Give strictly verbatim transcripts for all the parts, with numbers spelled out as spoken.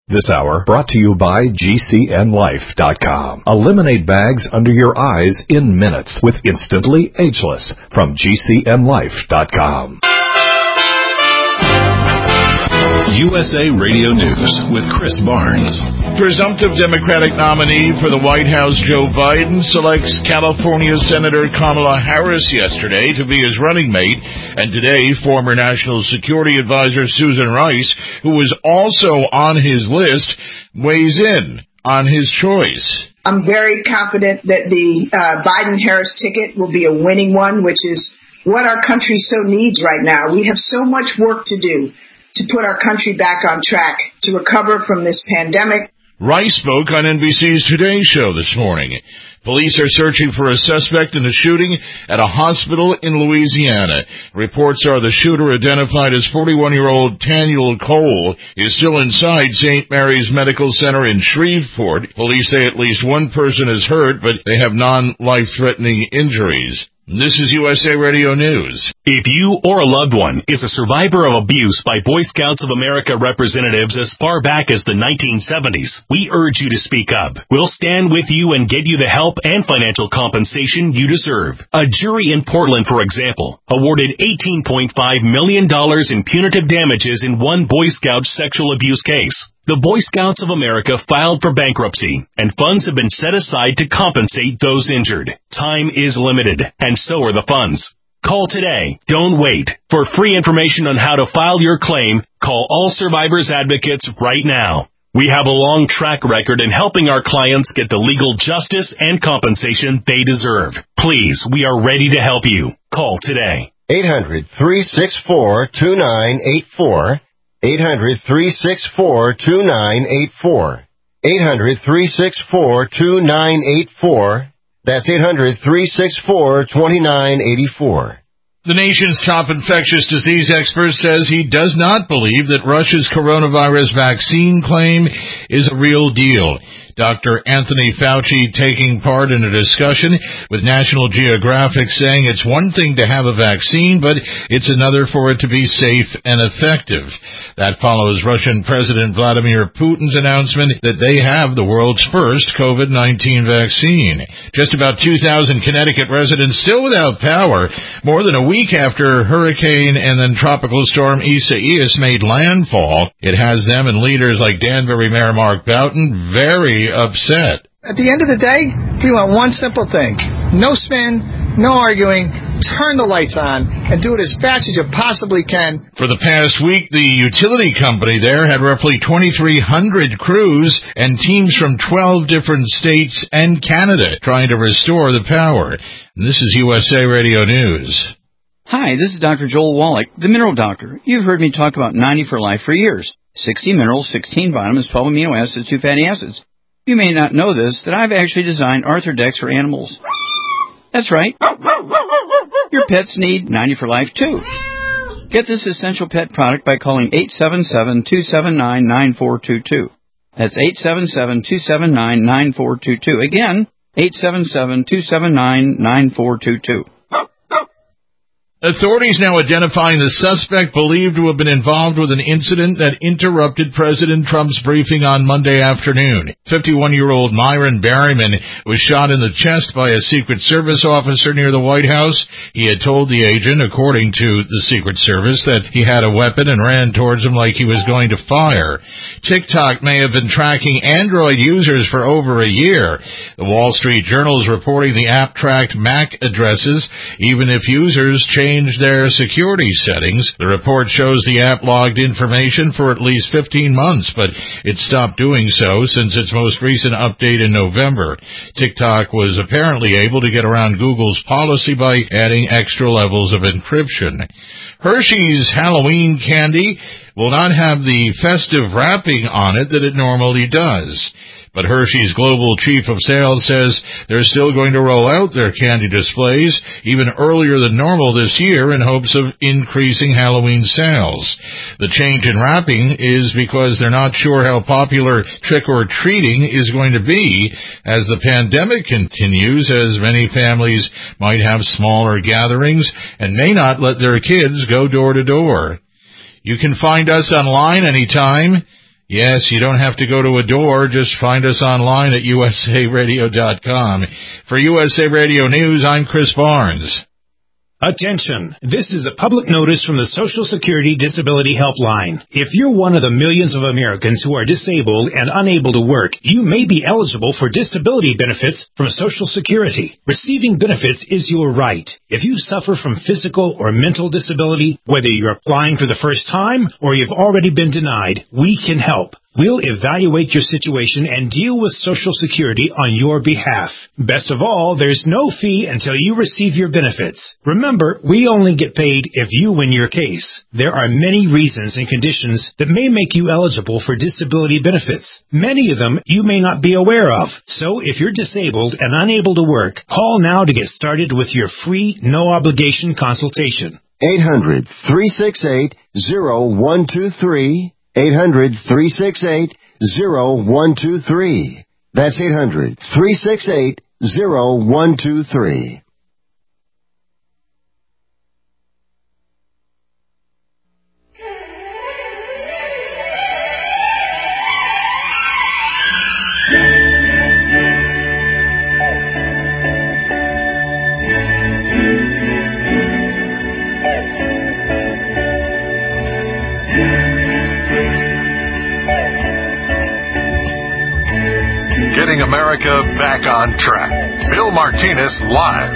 This hour brought to you by G C N Life dot com. Eliminate bags under your eyes in minutes with Instantly Ageless from G C N Life dot com. U S A Radio News with Chris Barnes. Presumptive Democratic nominee for the White House, Joe Biden, selects California Senator Kamala Harris yesterday to be his running mate, and today former National Security Advisor Susan Rice, who was also on his list, weighs in on his choice. I'm very confident that the uh, Biden-Harris ticket will be a winning one, which is what our country so needs right now. We have so much work to do to put our country back on track to recover from this pandemic. Rice spoke on N B C's Today Show this morning. Police are searching for a suspect in a shooting at a hospital in Louisiana. Reports are the shooter, identified as forty-one-year-old Daniel Cole, is still inside Saint Mary's Medical Center in Shreveport. Police say at least one person is hurt, but they have non-life-threatening injuries. This is U S A Radio News. If you or a loved one is a survivor of abuse by Boy Scouts of America representatives as far back as the nineteen seventies, we urge you to speak up. We'll stand with you and get you the help and financial compensation you deserve. A jury in Portland, for example, awarded eighteen point five million dollars in punitive damages in one Boy Scout sexual abuse case. The Boy Scouts of America filed for bankruptcy, and funds have been set aside to compensate those injured. Time is limited, and so are the funds. Call today. Don't wait. For free information on how to file your claim, call All Survivors Advocates right now. We have a long track record in helping our clients get the legal justice and compensation they deserve. Please, we are ready to help you. Call today. eight hundred, three six four, two nine eight four. eight hundred, three six four, two nine eight four. eight hundred, three six four, two nine eight four. That's eight hundred, three six four, two nine eight four. The nation's top infectious disease expert says he does not believe that Russia's coronavirus vaccine claim is a real deal. Doctor Anthony Fauci taking part in a discussion with National Geographic, saying it's one thing to have a vaccine, but it's another for it to be safe and effective. That follows Russian President Vladimir Putin's announcement that they have the world's first COVID nineteen vaccine. Just about two thousand Connecticut residents still without power, more than a week after hurricane and then tropical storm Isaias made landfall. It has them and leaders like Danbury Mayor Mark Boughton very upset. At the end of the day, we want one simple thing. No spin, no arguing, turn the lights on, and do it as fast as you possibly can. For the past week, the utility company there had roughly twenty-three hundred crews and teams from twelve different states and Canada trying to restore the power. And this is U S A Radio News. Hi, this is Doctor Joel Wallach, the Mineral Doctor. You've heard me talk about ninety for Life for years. sixty minerals, sixteen vitamins, twelve amino acids, two fatty acids. You may not know this, that I've actually designed Arthrodex for animals. That's right. Your pets need ninety for Life, too. Get this essential pet product by calling eight seven seven, two seven nine, nine four two two. That's eight seven seven, two seven nine, nine four two two. Again, eight seven seven, two seven nine, nine four two two. Authorities now identifying the suspect believed to have been involved with an incident that interrupted President Trump's briefing on Monday afternoon. fifty-one-year-old Myron Berryman was shot in the chest by a Secret Service officer near the White House. He had told the agent, according to the Secret Service, that he had a weapon and ran towards him like he was going to fire. TikTok may have been tracking Android users for over a year. The Wall Street Journal is reporting the app tracked Mac addresses, even if users changed Change their security settings. The report shows the app logged information for at least fifteen months, but it stopped doing so since its most recent update in November. TikTok was apparently able to get around Google's policy by adding extra levels of encryption. Hershey's Halloween candy will not have the festive wrapping on it that it normally does. But Hershey's global chief of sales says they're still going to roll out their candy displays even earlier than normal this year in hopes of increasing Halloween sales. The change in wrapping is because they're not sure how popular trick-or-treating is going to be as the pandemic continues, as many families might have smaller gatherings and may not let their kids go door to door. You can find us online anytime Yes, you don't have to go to a door. Just find us online at U S A radio dot com. For U S A Radio News, I'm Chris Barnes. Attention! This is a public notice from the Social Security Disability Helpline. If you're one of the millions of Americans who are disabled and unable to work, you may be eligible for disability benefits from Social Security. Receiving benefits is your right. If you suffer from physical or mental disability, whether you're applying for the first time or you've already been denied, we can help. We'll evaluate your situation and deal with Social Security on your behalf. Best of all, there's no fee until you receive your benefits. Remember, we only get paid if you win your case. There are many reasons and conditions that may make you eligible for disability benefits. Many of them you may not be aware of. So if you're disabled and unable to work, call now to get started with your free, no-obligation consultation. eight hundred, three six eight, zero one two three. eight hundred, three six eight, zero one two three. That's eight hundred, three six eight, zero one two three. Getting America back on track. Bill Martinez live.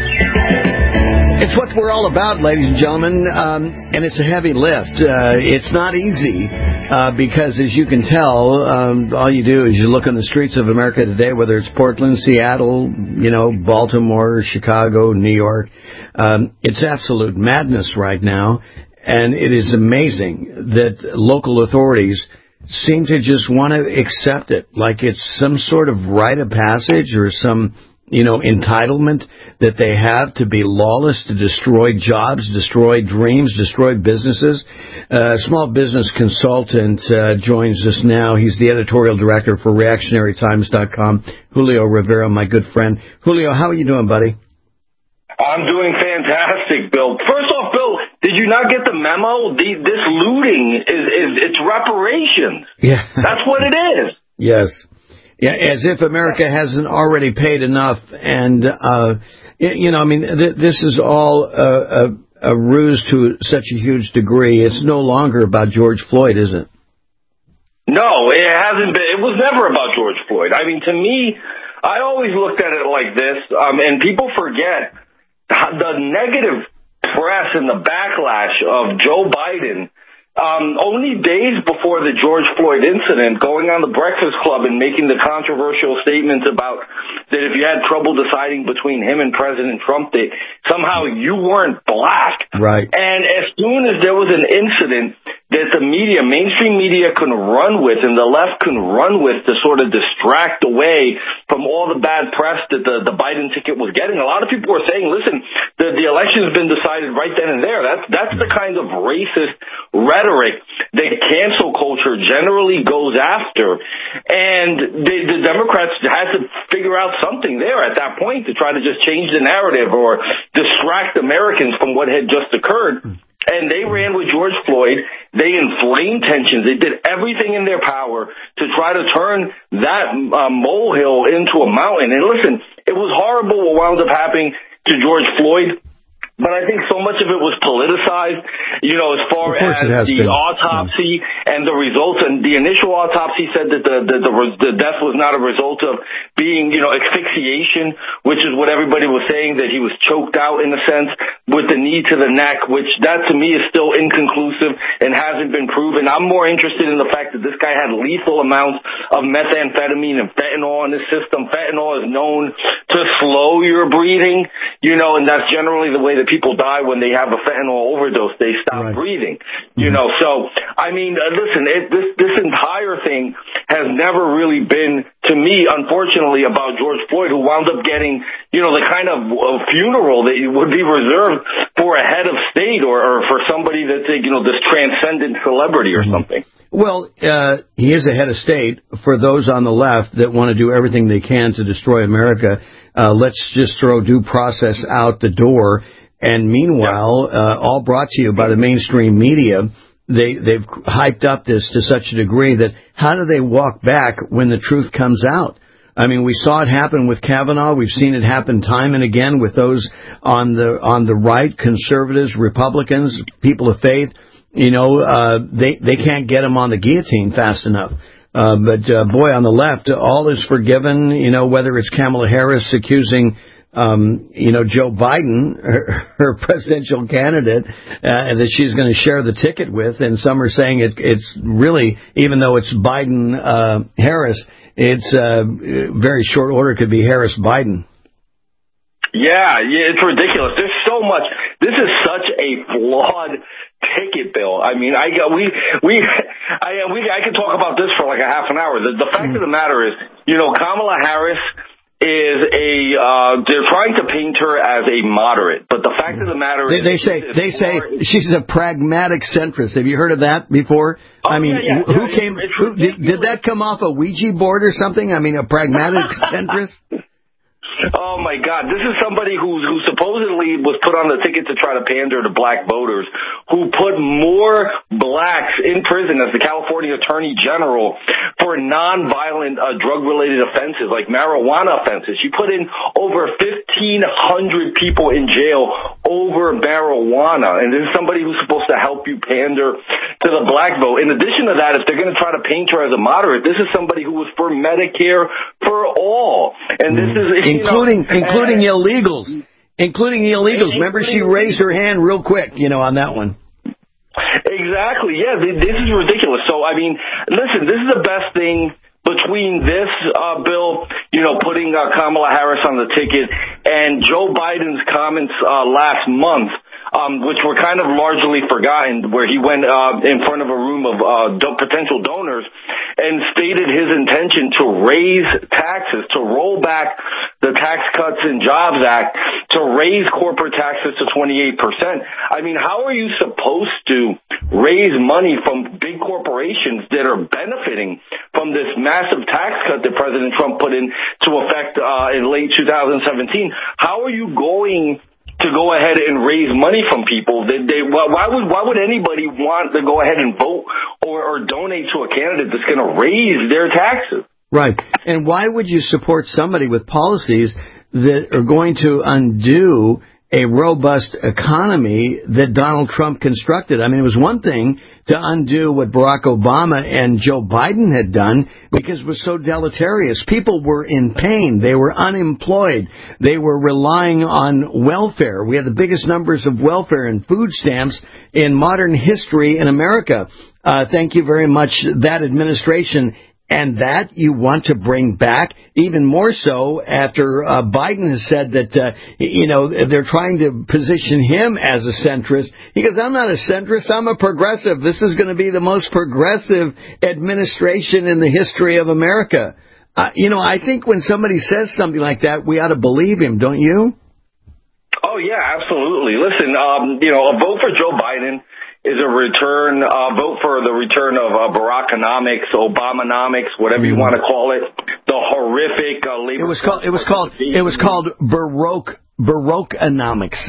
It's what we're all about, ladies and gentlemen, um, and it's a heavy lift. Uh, it's not easy uh, because, as you can tell, um, all you do is you look on the streets of America today, whether it's Portland, Seattle, you know, Baltimore, Chicago, New York. Um, it's absolute madness right now, and it is amazing that local authorities seem to just want to accept it like it's some sort of rite of passage or some, you know, entitlement that they have to be lawless, to destroy jobs, destroy dreams, destroy businesses. A uh, small business consultant uh, joins us now. He's the editorial director for reactionary times dot com, Julio Rivera, my good friend. Julio, how are you doing, buddy? I'm doing fantastic, Bill. First off, Bill, did you not get the memo? The, this looting is, is it's reparations. Yeah. That's what it is. Yes. Yeah, as if America hasn't already paid enough. And, uh, you know, I mean, th- this is all a, a, a ruse to such a huge degree. It's no longer about George Floyd, is it? No, it hasn't been. It was never about George Floyd. I mean, to me, I always looked at it like this, um, and people forget the negative press and the backlash of Joe Biden, um, only days before the George Floyd incident, going on the Breakfast Club and making the controversial statements about that if you had trouble deciding between him and President Trump, that somehow you weren't black. Right. And as soon as there was an incident that the media, mainstream media, can run with and the left can run with to sort of distract away from all the bad press that the, the Biden ticket was getting. A lot of people were saying, listen, the, the election's been decided right then and there. That's, that's the kind of racist rhetoric that cancel culture generally goes after. And the, the Democrats had to figure out something there at that point to try to just change the narrative or distract Americans from what had just occurred. And they ran with George Floyd. They inflamed tensions. They did everything in their power to try to turn that uh, molehill into a mountain. And listen, it was horrible what wound up happening to George Floyd. But I think so much of it was politicized, you know, as far as the been. autopsy yeah. and the results. And the initial autopsy said that the, the, the, the death was not a result of being, you know, asphyxiation, which is what everybody was saying, that he was choked out in a sense with the knee to the neck, which that to me is still inconclusive and hasn't been proven. I'm more interested in the fact that this guy had lethal amounts of methamphetamine and fentanyl in his system. Fentanyl is known to slow your breathing, you know, and that's generally the way that people die when they have a fentanyl overdose. They stop right. breathing, you mm-hmm. know. So, I mean, uh, listen, it, this this entire thing has never really been, to me, unfortunately, about George Floyd, who wound up getting, you know, the kind of uh, funeral that would be reserved for a head of state or, or for somebody that's, you know, this transcendent celebrity or mm-hmm. something. Well, uh, he is a head of state. For those on the left that want to do everything they can to destroy America, uh, let's just throw due process out the door. And meanwhile, uh, all brought to you by the mainstream media, they, they've hyped up this to such a degree that how do they walk back when the truth comes out? I mean, we saw it happen with Kavanaugh. We've seen it happen time and again with those on the on the right, conservatives, Republicans, people of faith. You know, uh, they they can't get them on the guillotine fast enough. Uh, but uh, boy, on the left, all is forgiven. You know, whether it's Kamala Harris accusing, um, you know, Joe Biden, her, her presidential candidate, uh, that she's going to share the ticket with, and some are saying it, it's really, even though it's Biden uh, Harris. It's uh, very short order. Could be Harris Biden. Yeah, yeah, it's ridiculous. There's so much. This is such a flawed ticket bill. I mean, I we we I we I could talk about this for like a half an hour. The, the fact mm. of the matter is, you know, Kamala Harris is a uh, they're trying to paint her as a moderate, but the fact of the matter they, is they say they say she's a pragmatic centrist. Have you heard of that before? Oh, I mean, yeah, yeah, who yeah, came? it's, it's who, did, did that come off a Ouija board or something? I mean, a pragmatic centrist. Oh my God! This is somebody who's who supposedly was put on the ticket to try to pander to black voters, who put more blacks in prison as the California Attorney General for nonviolent uh, drug-related offenses like marijuana offenses. She put in over fifteen hundred people in jail over marijuana, and this is somebody who's supposed to help you pander to the black vote. In addition to that, if they're going to try to paint her as a moderate, this is somebody who was for Medicare for all, and this is you know, including including uh, illegals, including illegals. Remember, she raised her hand real quick, you know, on that one. Exactly. Yeah, this is ridiculous. So, I mean, listen, this is the best thing between this uh, bill, you know, putting uh, Kamala Harris on the ticket, and Joe Biden's comments uh, last month, um, which were kind of largely forgotten, where he went uh, in front of a room of uh, do- potential donors and stated his intention to raise taxes, to roll back the Tax Cuts and Jobs Act, to raise corporate taxes to twenty-eight percent. I mean, how are you supposed to raise money from big corporations that are benefiting from this massive tax cut that President Trump put into effect uh, in late two thousand seventeen? How are you going to go ahead and raise money from people? They, they, why would why would anybody want to go ahead and vote or, or donate to a candidate that's going to raise their taxes? Right. And why would you support somebody with policies that are going to undo a robust economy that Donald Trump constructed? I mean, it was one thing to undo what Barack Obama and Joe Biden had done because it was so deleterious. People were in pain. They were unemployed. They were relying on welfare. We had the biggest numbers of welfare and food stamps in modern history in America. Uh, thank you very much, that administration. And that you want to bring back, even more so after uh, Biden has said that, uh, you know, they're trying to position him as a centrist. He goes, I'm not a centrist, I'm a progressive. This is going to be the most progressive administration in the history of America. Uh, you know, I think when somebody says something like that, we ought to believe him, don't you? Oh, yeah, absolutely. Listen, um, you know, a vote for Joe Biden is a return, uh, vote for the return of uh, Barackonomics, Obamanomics, whatever you want to call it, the horrific uh, labor. It was called. It was called. It was called Baroque Barockonomics.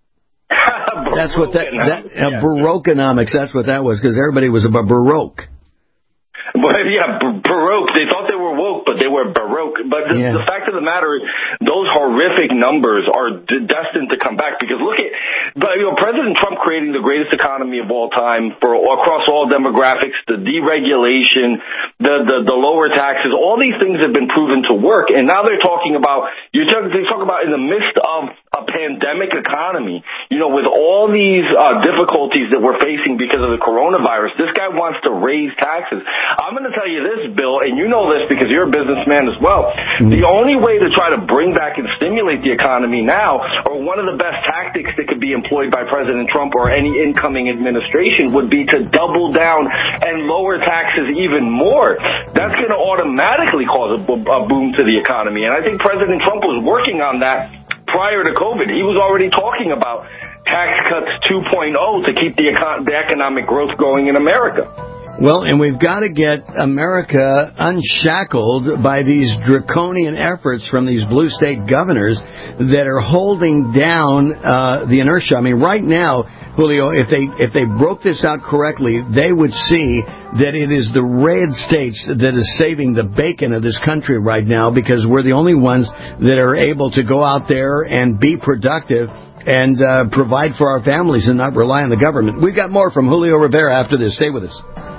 That's what that. that uh, yeah. Barockonomics. That's what that was, because everybody was about Baroque. But yeah, Baroque. They thought they were woke, but they were Baroque. But the, yeah. the fact of the matter is, those horrific numbers are d- destined to come back. Because look at, but, you know, President Trump creating the greatest economy of all time for across all demographics, the deregulation, the, the the lower taxes, all these things have been proven to work. And now they're talking about you talk, they talk about in the midst of a pandemic economy, you know, with all these uh, difficulties that we're facing because of the coronavirus, this guy wants to raise taxes. I'm going to tell you this, Bill, and you know this because you're a businessman as well. Mm-hmm. The only way to try to bring back and stimulate the economy now, or one of the best tactics that could be employed by President Trump or any incoming administration, would be to double down and lower taxes even more. That's going to automatically cause a, a boom to the economy. And I think President Trump was working on that prior to COVID. He was already talking about tax cuts two point oh to keep the, econ- the economic growth going in America. Well, and we've got to get America unshackled by these draconian efforts from these blue state governors that are holding down uh, the inertia. I mean, right now, Julio, if they if they broke this out correctly, they would see that it is the red states that is saving the bacon of this country right now, because we're the only ones that are able to go out there and be productive and uh, provide for our families and not rely on the government. We've got more from Julio Rivera after this. Stay with us.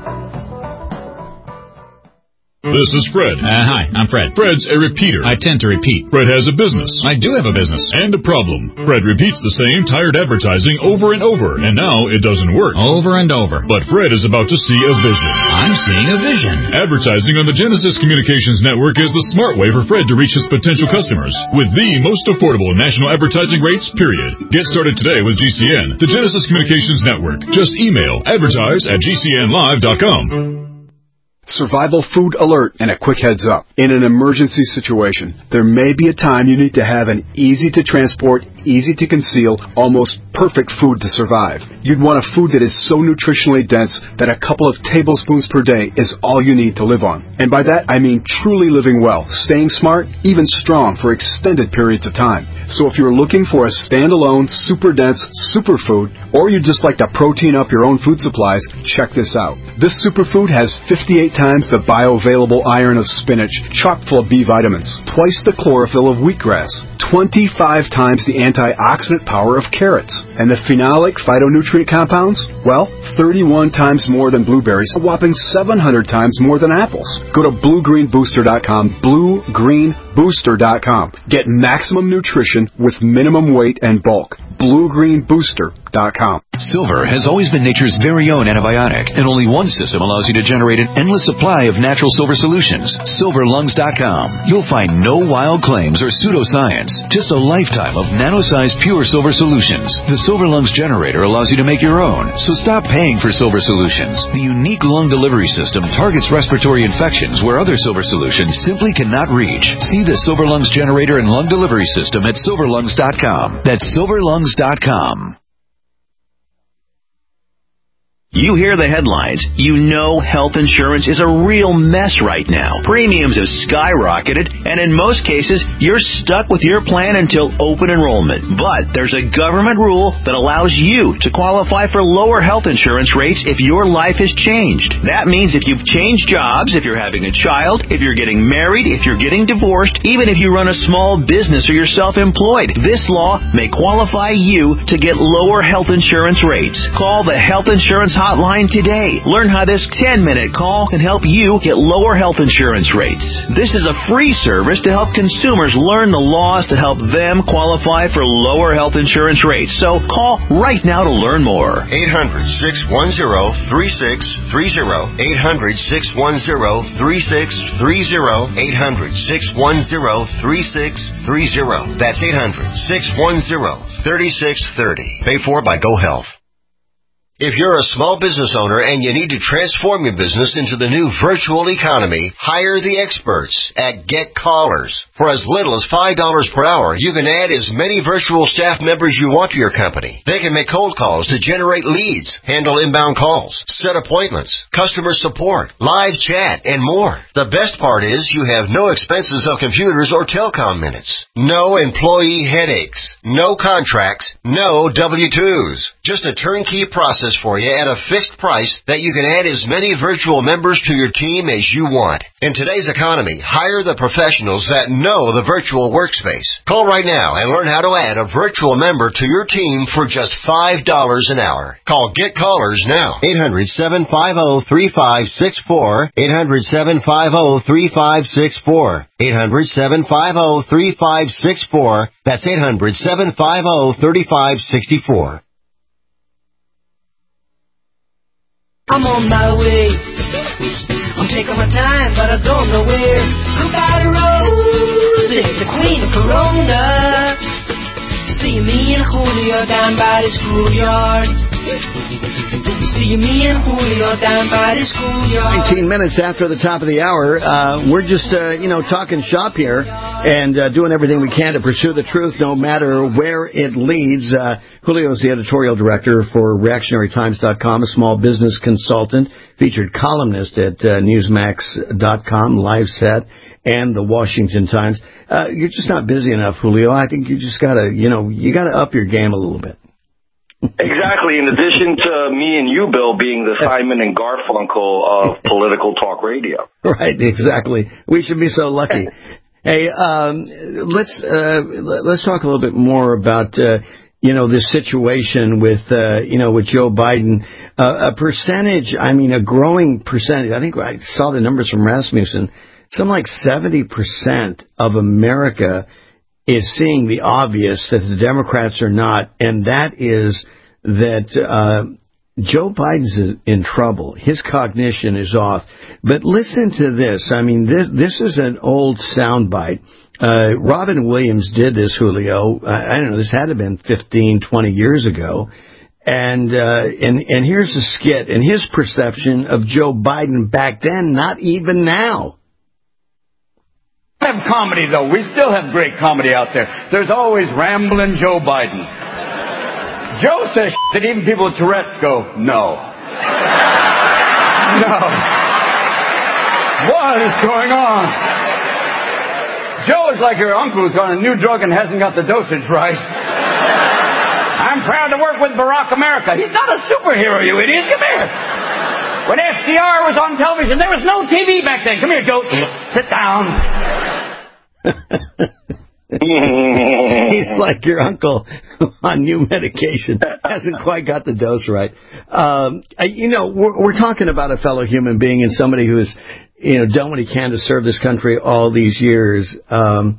This is Fred. Uh, hi, I'm Fred. Fred's a repeater. I tend to repeat. Fred has a business. I do have a business. And a problem. Fred repeats the same tired advertising over and over, and now it doesn't work. Over and over. But Fred is about to see a vision. I'm seeing a vision. Advertising on the Genesis Communications Network is the smart way for Fred to reach his potential customers with the most affordable national advertising rates, period. Get started today with G C N, the Genesis Communications Network. Just email advertise at G C N live dot com. Survival food alert and a quick heads up. In an emergency situation, there may be a time you need to have an easy to transport, easy to conceal, almost perfect food to survive. You'd want a food that is so nutritionally dense that a couple of tablespoons per day is all you need to live on. And by that, I mean truly living well, staying smart, even strong for extended periods of time. So if you're looking for a standalone, super dense superfood, or you'd just like to protein up your own food supplies, check this out. This superfood has fifty-eight times the bioavailable iron of spinach, chock full of B vitamins, twice the chlorophyll of wheatgrass, twenty-five times the antioxidant power of carrots, and the phenolic phytonutrient compounds, well, thirty-one times more than blueberries, a whopping seven hundred times more than apples. Go to blue green booster dot com, blue green booster dot com. Get maximum nutrition with minimum weight and bulk. blue green booster dot com. Silver has always been nature's very own antibiotic, and only one system allows you to generate an endless supply of natural silver solutions. silver lungs dot com. You'll find no wild claims or pseudoscience, just a lifetime of nano-sized pure silver solutions. The Silver Lungs generator allows you to make your own, so stop paying for silver solutions. The unique lung delivery system targets respiratory infections where other silver solutions simply cannot reach. See the Silver Lungs generator and lung delivery system at silver lungs dot com. That's silver lungs dot com. You hear the headlines. You know health insurance is a real mess right now. Premiums have skyrocketed, and in most cases, you're stuck with your plan until open enrollment. But there's a government rule that allows you to qualify for lower health insurance rates if your life has changed. That means if you've changed jobs, if you're having a child, if you're getting married, if you're getting divorced, even if you run a small business or you're self-employed, this law may qualify you to get lower health insurance rates. Call the Health Insurance Hotline today. Learn how this ten-minute call can help you get lower health insurance rates. This is a free service to help consumers learn the laws to help them qualify for lower health insurance rates. So call right now to learn more. eight hundred, six one zero, three six three zero. eight hundred, six one zero, three six three zero. eight hundred, six one zero, three six three zero. That's eight hundred, six one zero, three six three zero. Paid for by GoHealth. If you're a small business owner and you need to transform your business into the new virtual economy, hire the experts at Get Callers. For as little as five dollars per hour, you can add as many virtual staff members you want to your company. They can make cold calls to generate leads, handle inbound calls, set appointments, customer support, live chat, and more. The best part is you have no expenses of computers or telecom minutes. No employee headaches. No contracts. No W two's. Just a turnkey process for you at a fixed price that you can add as many virtual members to your team as you want. In today's economy, hire the professionals that know the virtual workspace. Call right now and learn how to add a virtual member to your team for just five dollars an hour. Call Get Callers now. eight hundred, seven five zero, three five six four. eight hundred, seven five zero, three five six four. eight hundred, seven five zero, three five six four. That's eight hundred, seven five zero, three five six four. I'm on my way. I'm taking my time, but I don't know where. I'm by the road. It's the Queen of Corona. See me and Julio down by the schoolyard. See me and Julio down by the schoolyard. nineteen minutes after the top of the hour, uh, we're just, uh, you know, talking shop here and uh, doing everything we can to pursue the truth no matter where it leads. Uh, Julio is the editorial director for reactionary times dot com, a small business consultant. featured columnist at uh, Newsmax dot com, Live Set, and the Washington Times. Uh, you're just not busy enough, Julio. I think you just gotta, you know, you gotta up your game a little bit. Exactly. In addition to me and you, Bill, being the Simon and Garfunkel of political talk radio. Right. Exactly. We should be so lucky. Hey, um, let's uh, let's talk a little bit more about uh, you know this situation with uh, you know with Joe Biden. Uh, a percentage, I mean, a growing percentage. I think I saw the numbers from Rasmussen. Something like seventy percent of America is seeing the obvious that the Democrats are not, and that is that uh, Joe Biden's in trouble. His cognition is off. But listen to this. I mean, this, this is an old soundbite. Uh, Robin Williams did this, Julio. Uh, I don't know, this had to have been fifteen, twenty years ago. And, uh, and, and here's a skit and his perception of Joe Biden back then, not even now. We have comedy, though. We still have great comedy out there. There's always rambling Joe Biden. Joe says that even people with Tourette's go, no. No. What is going on? Joe is like your uncle who's on a new drug and hasn't got the dosage right. I'm proud to work with Barack America. He's not a superhero, you idiot. Come here. When F D R was on television, there was no T V back then. Come here, Joe. Sit down. He's like your uncle on new medication. Hasn't quite got the dose right. Um, you know, we're, we're talking about a fellow human being and somebody who has, you know, done what he can to serve this country all these years. Um,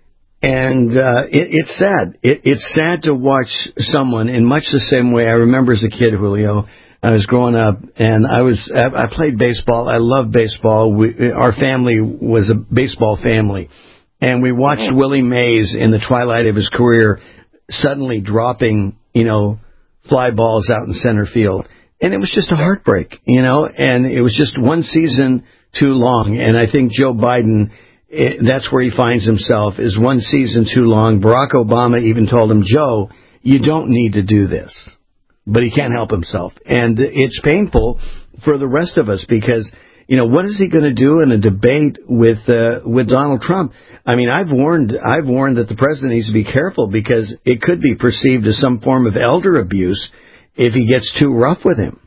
and uh, it, it's sad. It, it's sad to watch someone in much the same way I remember as a kid, Julio. I was growing up, and I was I played baseball. I loved baseball. We, our family was a baseball family. And we watched Willie Mays in the twilight of his career suddenly dropping, you know, fly balls out in center field. And it was just a heartbreak, you know, and it was just one season too long. And I think Joe Biden, it, that's where he finds himself, is one season too long. Barack Obama even told him, Joe, you don't need to do this. But he can't help himself. And it's painful for the rest of us because, you know, what is he going to do in a debate with uh, with Donald Trump? I mean, I've warned I've warned that the president needs to be careful because it could be perceived as some form of elder abuse if he gets too rough with him.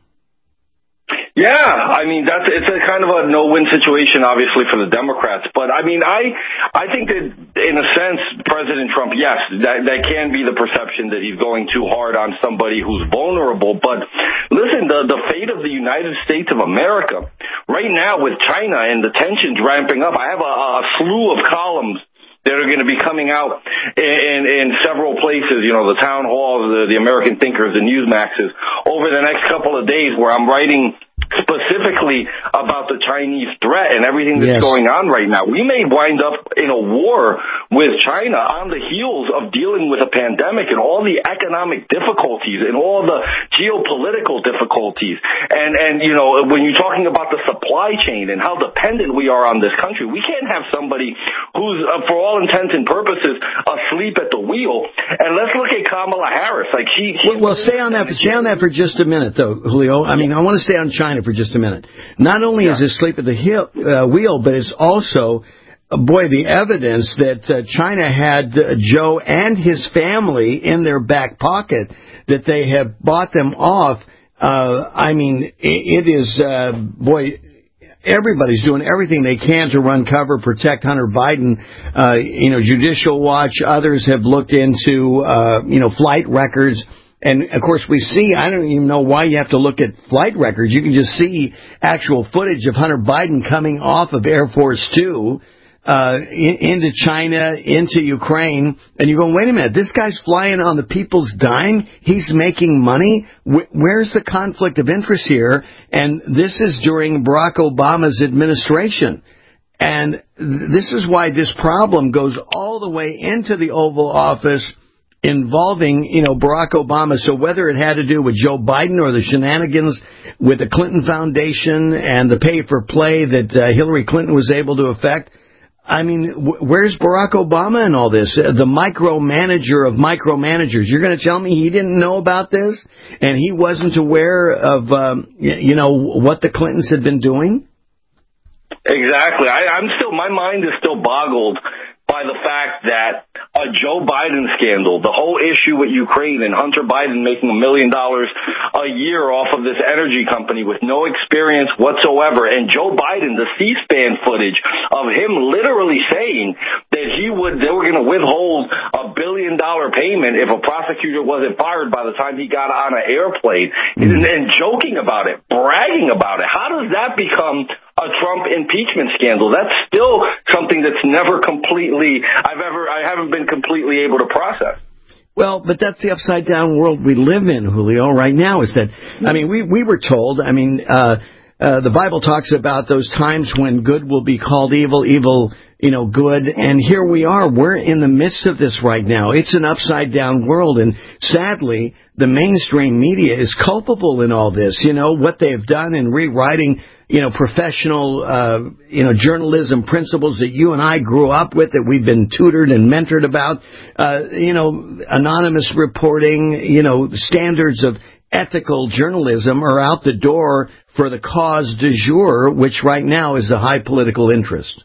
Yeah, I mean, that's it's a kind of a no-win situation, obviously, for the Democrats. But, I mean, I I think that, in a sense, President Trump, yes, that, that can be the perception that he's going too hard on somebody who's vulnerable. But, listen, the, the fate of the United States of America, right now with China and the tensions ramping up, I have a, a slew of columns that are going to be coming out in, in several places, you know, the town halls, the, the American Thinkers, the Newsmaxes, over the next couple of days where I'm writing specifically about the Chinese threat and everything that's yes. going on right now. We may wind up in a war with China on the heels of dealing with a pandemic and all the economic difficulties and all the geopolitical difficulties. And, and you know, when you're talking about the supply chain and how dependent we are on this country, we can't have somebody who's, uh, for all intents and purposes, asleep at the wheel. And let's look at Kamala Harris. Like she, she well, well, stay on that. Stay on that for just a minute, though, Julio. I mean, I want to stay on China for just a minute. Not only yeah. is it asleep at the heel, uh, wheel, but it's also, uh, boy, the evidence that uh, China had uh, Joe and his family in their back pocket, that they have bought them off. Uh, I mean, it, it is, uh, boy, everybody's doing everything they can to run cover, protect Hunter Biden. Uh, you know, Judicial Watch, others have looked into, uh, you know, flight records. And, of course, we see, I don't even know why you have to look at flight records. You can just see actual footage of Hunter Biden coming off of Air Force Two uh, in, into China, into Ukraine. And you're going, wait a minute, this guy's flying on the people's dime? He's making money? Wh- where's the conflict of interest here? And this is during Barack Obama's administration. And this is why this problem goes all the way into the Oval Office, involving, you know, Barack Obama. So whether it had to do with Joe Biden or the shenanigans with the Clinton Foundation and the pay-for-play that uh, Hillary Clinton was able to effect, I mean, wh- where's Barack Obama in all this? Uh, the micromanager of micromanagers. You're going to tell me he didn't know about this and he wasn't aware of, um, y- you know, what the Clintons had been doing? Exactly. I, I'm still, my mind is still boggled by the fact that a Joe Biden scandal, the whole issue with Ukraine and Hunter Biden making a million dollars a year off of this energy company with no experience whatsoever, and Joe Biden, the C-SPAN footage of him literally saying that he would, they were going to withhold a billion dollar payment if a prosecutor wasn't fired by the time he got on an airplane, mm-hmm. and, and joking about it, bragging about it. How does that become a Trump impeachment scandal? That's still something that's never completely, I've ever, I haven't been completely able to process. Well, but that's the upside down world we live in, Julio, right now, is that, I mean, we, we were told, I mean, uh, uh, the Bible talks about those times when good will be called evil, evil, you know, good, and here we are. We're in the midst of this right now. It's an upside down world, and sadly, the mainstream media is culpable in all this. You know, what they've done in rewriting, you know, professional, uh, you know, journalism principles that you and I grew up with, that we've been tutored and mentored about, uh, you know, anonymous reporting, you know, standards of ethical journalism are out the door for the cause du jour, which right now is the high political interest.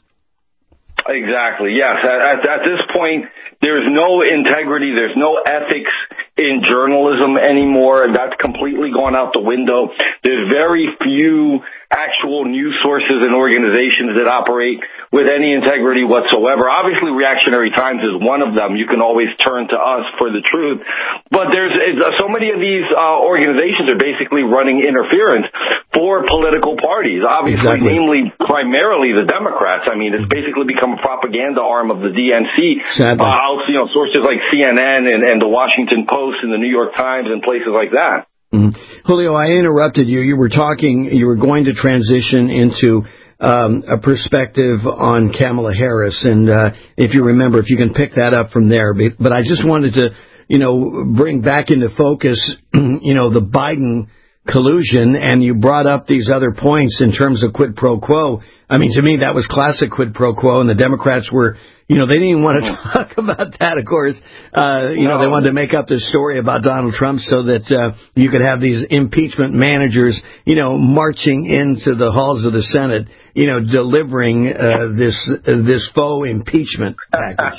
Exactly. Yes. At, at this point, there's no integrity. There's no ethics in journalism anymore. That's completely gone out the window. There's very few actual news sources and organizations that operate with any integrity whatsoever. Obviously, Reactionary Times is one of them. You can always turn to us for the truth. But there's so many of these uh, organizations are basically running interference for political parties, obviously, exactly. Namely, primarily the Democrats. I mean, it's basically become a propaganda arm of the D N C. Sadly. Uh, you know, sources like C N N and, and the Washington Post and the New York Times and places like that. Mm-hmm. Julio, I interrupted you. You were talking, you were going to transition into um, a perspective on Kamala Harris. And uh, if you remember, if you can pick that up from there. But I just wanted to, you know, bring back into focus, you know, the Biden collusion. And you brought up these other points in terms of quid pro quo. I mean, to me, that was classic quid pro quo. And the Democrats were, you know, they didn't even want to talk about that, of course. Uh, you know, they wanted to make up this story about Donald Trump so that uh, you could have these impeachment managers, you know, marching into the halls of the Senate, you know, delivering uh, this uh, this faux impeachment package.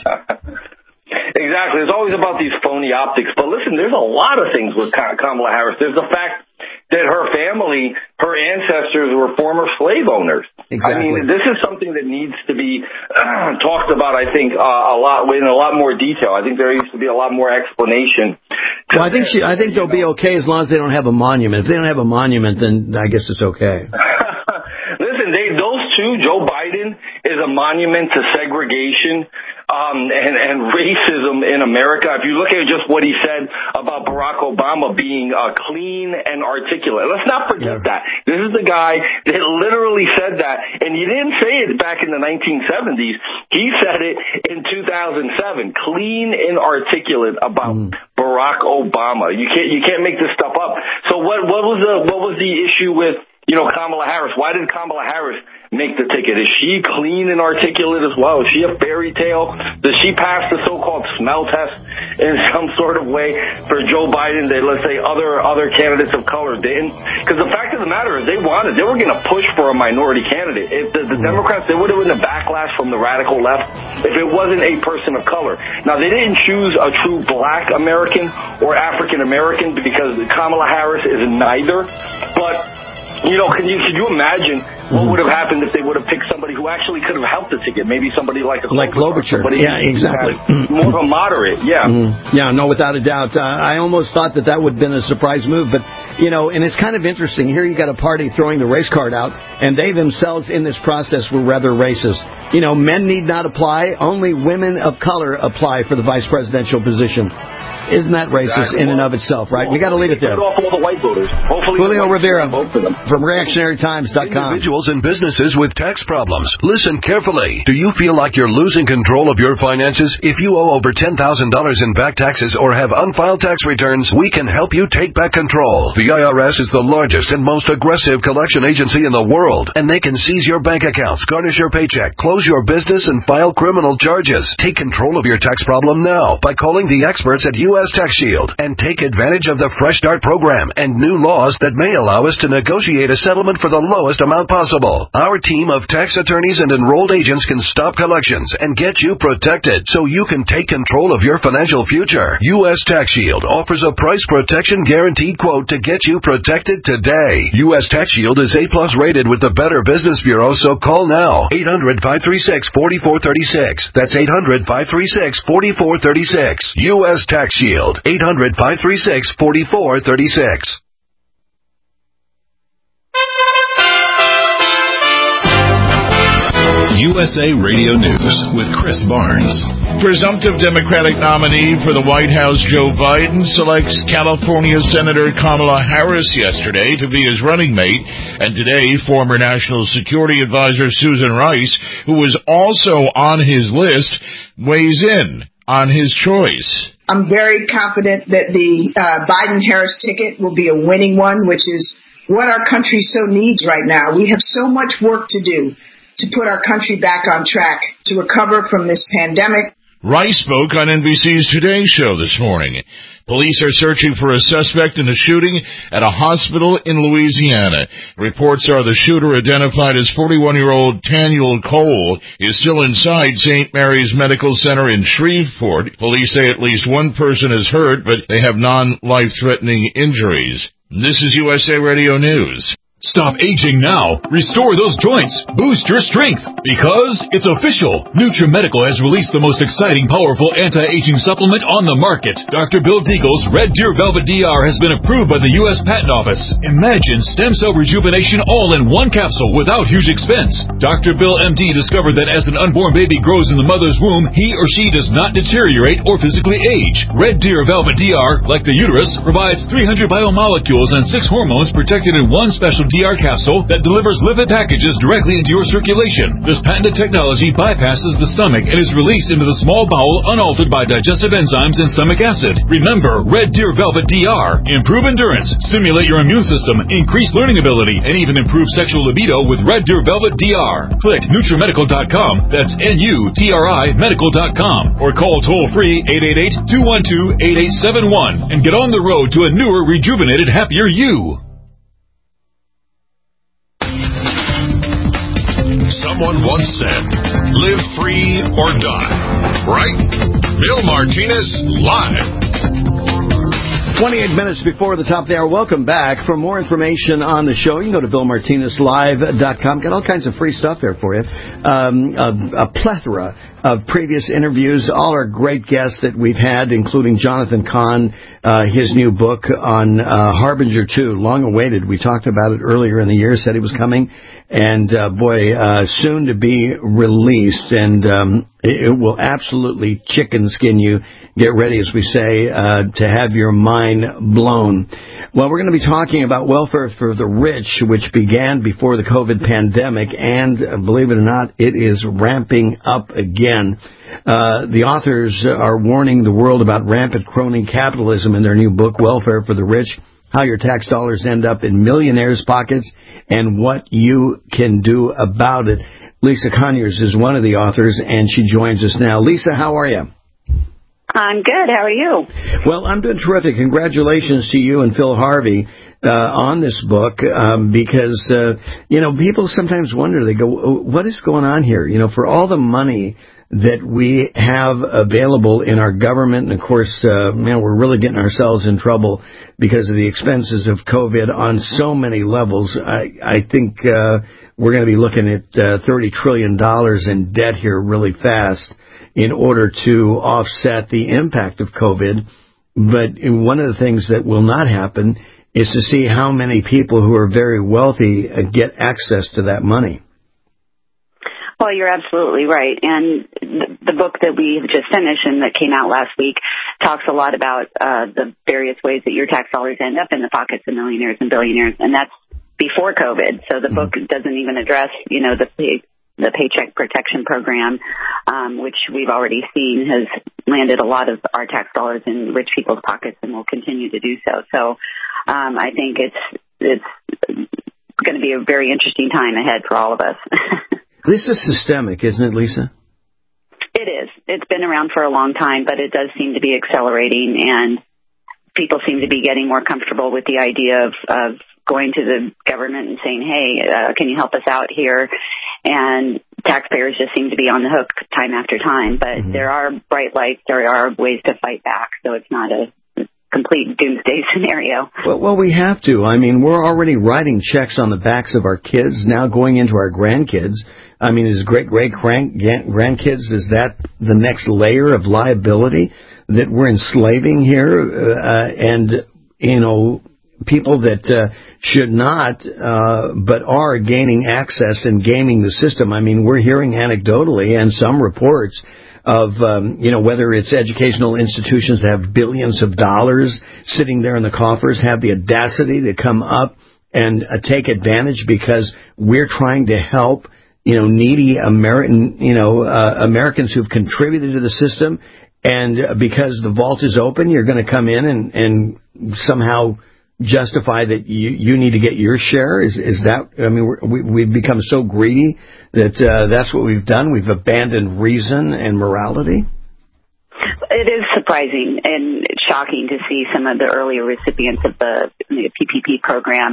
Exactly. It's always about these phony optics. But listen, there's a lot of things with Kamala Harris. There's the fact that her family, her ancestors were former slave owners. Exactly. I mean, this is something that needs to be uh, talked about, I think, uh, a lot in a lot more detail. I think there needs to be a lot more explanation. Well, I think she, I think they'll be okay as long as they don't have a monument. If they don't have a monument, then I guess it's okay. Listen, they, those two, Joe Biden is a monument to segregation um, and, and racism in America. If you look at just what he said about Barack Obama being uh, clean and articulate, let's not forget yeah. that. This is the guy that literally said that, and he didn't say it back in the nineteen seventies. He said it in two thousand seven, clean and articulate about mm. Barack Obama. You can't you can't make this stuff up. So what what was the what was the issue with, you know, Kamala Harris? Why did Kamala Harris make the ticket? Is she clean and articulate as well? Is she a fairy tale? Does she pass the so-called smell test in some sort of way for Joe Biden that, let's say, other other candidates of color didn't? Because the fact of the matter is they wanted, they were going to push for a minority candidate. If the, the Democrats, they would have been a backlash from the radical left if it wasn't a person of color. Now, they didn't choose a true black American or African American because Kamala Harris is neither, but you know, can you could you imagine what would have happened if they would have picked somebody who actually could have helped the ticket? Maybe somebody like a like Klobuchar. Yeah, exactly. More of a moderate. Yeah. Mm-hmm. Yeah, no, without a doubt. Uh, I almost thought that that would have been a surprise move, but you know, and it's kind of interesting. Here you got a party throwing the race card out, and they themselves in this process were rather racist. You know, men need not apply; only women of color apply for the vice presidential position. Isn't that racist in and of itself, right? We got to leave it there. Put off all the white voters. Hopefully, Julio Rivera from reactionary times dot com. Individuals and businesses with tax problems. Listen carefully. Do you feel like you're losing control of your finances? If you owe over ten thousand dollars in back taxes or have unfiled tax returns, we can help you take back control. The I R S is the largest and most aggressive collection agency in the world, and they can seize your bank accounts, garnish your paycheck, close your business, and file criminal charges. Take control of your tax problem now by calling the experts at U S Tax Shield and take advantage of the Fresh Start program and new laws that may allow us to negotiate a settlement for the lowest amount possible. Our team of tax attorneys and enrolled agents can stop collections and get you protected so you can take control of your financial future. U S Tax Shield offers a price protection guaranteed quote to get you protected today. U S Tax Shield is A plus rated with the Better Business Bureau, so call now. eight hundred, five three six, four four three six. That's eight hundred, five three six, four four three six. U S Tax Shield. eight hundred, five three six, four four three six. U S A Radio News with Chris Barnes. Presumptive Democratic nominee for the White House, Joe Biden, selects California Senator Kamala Harris yesterday to be his running mate, and today former National Security Advisor Susan Rice, who was also on his list, weighs in on his choice. I'm very confident that the uh, Biden-Harris ticket will be a winning one, which is what our country so needs right now. We have so much work to do to put our country back on track to recover from this pandemic. Rice spoke on N B C's Today Show this morning. Police are searching for a suspect in a shooting at a hospital in Louisiana. Reports are the shooter, identified as forty-one-year-old Daniel Cole, is still inside Saint Mary's Medical Center in Shreveport. Police say at least one person is hurt, but they have non-life-threatening injuries. This is U S A Radio News. Stop aging now. Restore those joints. Boost your strength. Because it's official. NutriMedical has released the most exciting, powerful anti-aging supplement on the market. Doctor Bill Deagle's Red Deer Velvet D R has been approved by the U S Patent Office. Imagine stem cell rejuvenation all in one capsule without huge expense. Doctor Bill M D discovered that as an unborn baby grows in the mother's womb, he or she does not deteriorate or physically age. Red Deer Velvet D R, like the uterus, provides three hundred biomolecules and six hormones protected in one special D R capsule that delivers lipid packages directly into your circulation. This patented technology bypasses the stomach and is released into the small bowel unaltered by digestive enzymes and stomach acid. Remember, Red Deer Velvet D R. Improve endurance, stimulate your immune system, increase learning ability, and even improve sexual libido with Red Deer Velvet D R. Click NutriMedical dot com, that's N U T R I medical dot com, or call toll-free eight eight eight, two one two, eight eight seven one and get on the road to a newer, rejuvenated, happier you. Someone once said, live free or die. Right? Bill Martinez, live. twenty-eight minutes before the top of the hour. Welcome back. For more information on the show, you can go to Bill Martinez Live dot com. Got all kinds of free stuff there for you. Um, a, a plethora of previous interviews. All our great guests that we've had, including Jonathan Cahn, uh, his new book on uh, Harbinger two, long awaited. We talked about it earlier in the year, said he was coming. And, uh, boy, uh, soon to be released, and um, it, it will absolutely chicken skin you. Get ready, as we say, uh, to have your mind blown. Well, we're going to be talking about welfare for the rich, which began before the COVID pandemic, and uh, believe it or not, it is ramping up again. Uh, the authors are warning the world about rampant crony capitalism in their new book, Welfare for the Rich, how your tax dollars end up in millionaires' pockets, and what you can do about it. Lisa Conyers is one of the authors, and she joins us now. Lisa, how are you? I'm good. How are you? Well, I'm doing terrific. Congratulations to you and Phil Harvey uh, on this book, um, because, uh, you know, people sometimes wonder, they go, what is going on here? You know, for all the money that we have available in our government, and of course, uh, man, we're really getting ourselves in trouble because of the expenses of COVID on so many levels. I, I think uh, we're going to be looking at uh, thirty trillion dollars in debt here really fast in order to offset the impact of COVID. But one of the things that will not happen is to see how many people who are very wealthy get access to that money. Well, you're absolutely right. And the book that we just finished and that came out last week talks a lot about uh, the various ways that your tax dollars end up in the pockets of millionaires and billionaires, and that's before COVID. So the book doesn't even address, you know, the pay, the Paycheck Protection Program, um, which we've already seen has landed a lot of our tax dollars in rich people's pockets and will continue to do so. So um, I think it's it's going to be a very interesting time ahead for all of us. This is systemic, isn't it, Lisa? It is. It's been around for a long time, but it does seem to be accelerating, and people seem to be getting more comfortable with the idea of, of going to the government and saying, hey, uh, can you help us out here? And taxpayers just seem to be on the hook time after time. But mm-hmm. there are bright lights. There are ways to fight back, so it's not a complete doomsday scenario. Well, well, we have to. I mean, we're already writing checks on the backs of our kids, now going into our grandkids. I mean, is great-great-grandkids, is that the next layer of liability that we're enslaving here? Uh, and, you know, people that uh, should not, uh, but are gaining access and gaming the system. I mean, we're hearing anecdotally and some reports of, um, you know, whether it's educational institutions that have billions of dollars sitting there in the coffers, have the audacity to come up and uh, take advantage because we're trying to help, you know, needy American, you know, uh, Americans who've contributed to the system. And uh, because the vault is open, you're going to come in and, and somehow justify that you, you need to get your share? Is is that, I mean, we're, we, we've become so greedy that uh, that's what we've done? We've abandoned reason and morality? It is surprising and shocking to see some of the earlier recipients of the, the P P P program.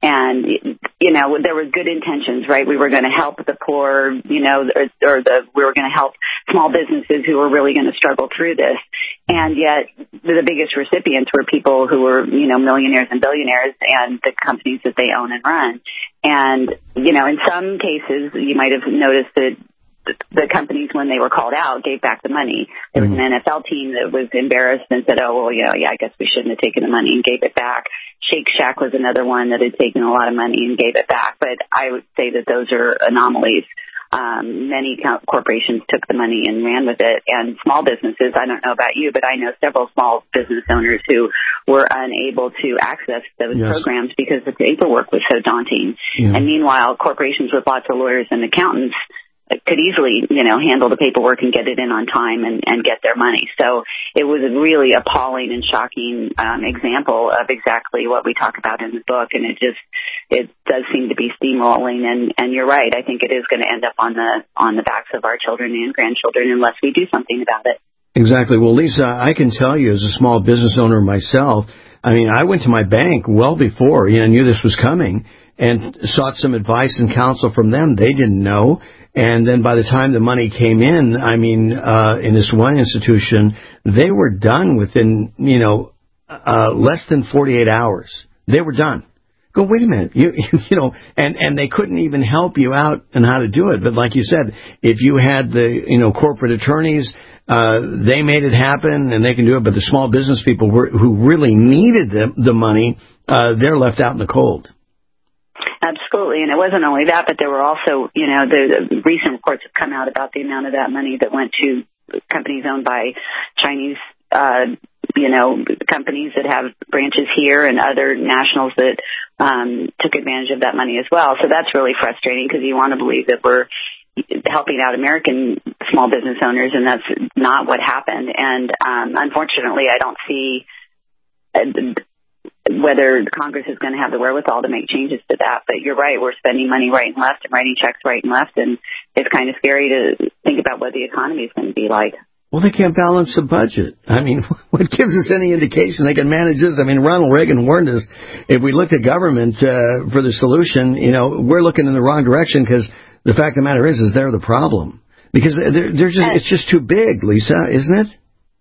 And, you know, there were good intentions, right? We were going to help the poor, you know, or, or the, we were going to help small businesses who were really going to struggle through this. And yet the biggest recipients were people who were, you know, millionaires and billionaires and the companies that they own and run. And, you know, in some cases, you might have noticed that the companies, when they were called out, gave back the money. There was an N F L team that was embarrassed and said, oh, well, you know, yeah, I guess we shouldn't have taken the money, and gave it back. Shake Shack was another one that had taken a lot of money and gave it back. But I would say that those are anomalies. Um, many co- corporations took the money and ran with it. And small businesses, I don't know about you, but I know several small business owners who were unable to access those yes. programs because the paperwork was so daunting. Yeah. And meanwhile, corporations with lots of lawyers and accountants could easily, you know, handle the paperwork and get it in on time and, and get their money. So it was a really appalling and shocking um, example of exactly what we talk about in the book. And it just, it does seem to be steamrolling. And, and you're right. I think it is going to end up on the, on the backs of our children and grandchildren unless we do something about it. Exactly. Well, Lisa, I can tell you as a small business owner myself, I mean, I went to my bank well before, you know, knew this was coming and sought some advice and counsel from them. They didn't know. And then by the time the money came in, I mean, uh, in this one institution, they were done within, you know, uh, less than forty-eight hours. They were done. Go, wait a minute, you, you know, and, and they couldn't even help you out on how to do it. But like you said, if you had the, you know, corporate attorneys, uh, they made it happen and they can do it. But the small business people were, who really needed the, the money, uh, they're left out in the cold. Absolutely. And it wasn't only that, but there were also, you know, the, the recent reports have come out about the amount of that money that went to companies owned by Chinese, uh, you know, companies that have branches here and other nationals that um, took advantage of that money as well. So that's really frustrating because you want to believe that we're helping out American small business owners, and that's not what happened. And um, unfortunately, I don't see Uh, whether Congress is going to have the wherewithal to make changes to that. But you're right, we're spending money right and left and writing checks right and left, and it's kind of scary to think about what the economy is going to be like. Well, they can't balance the budget. I mean, what gives us any indication they can manage this? I mean, Ronald Reagan warned us, if we looked at government uh, for the solution, you know, we're looking in the wrong direction because the fact of the matter is, is they're the problem. Because they're, they're just, it's just too big, Lisa, isn't it?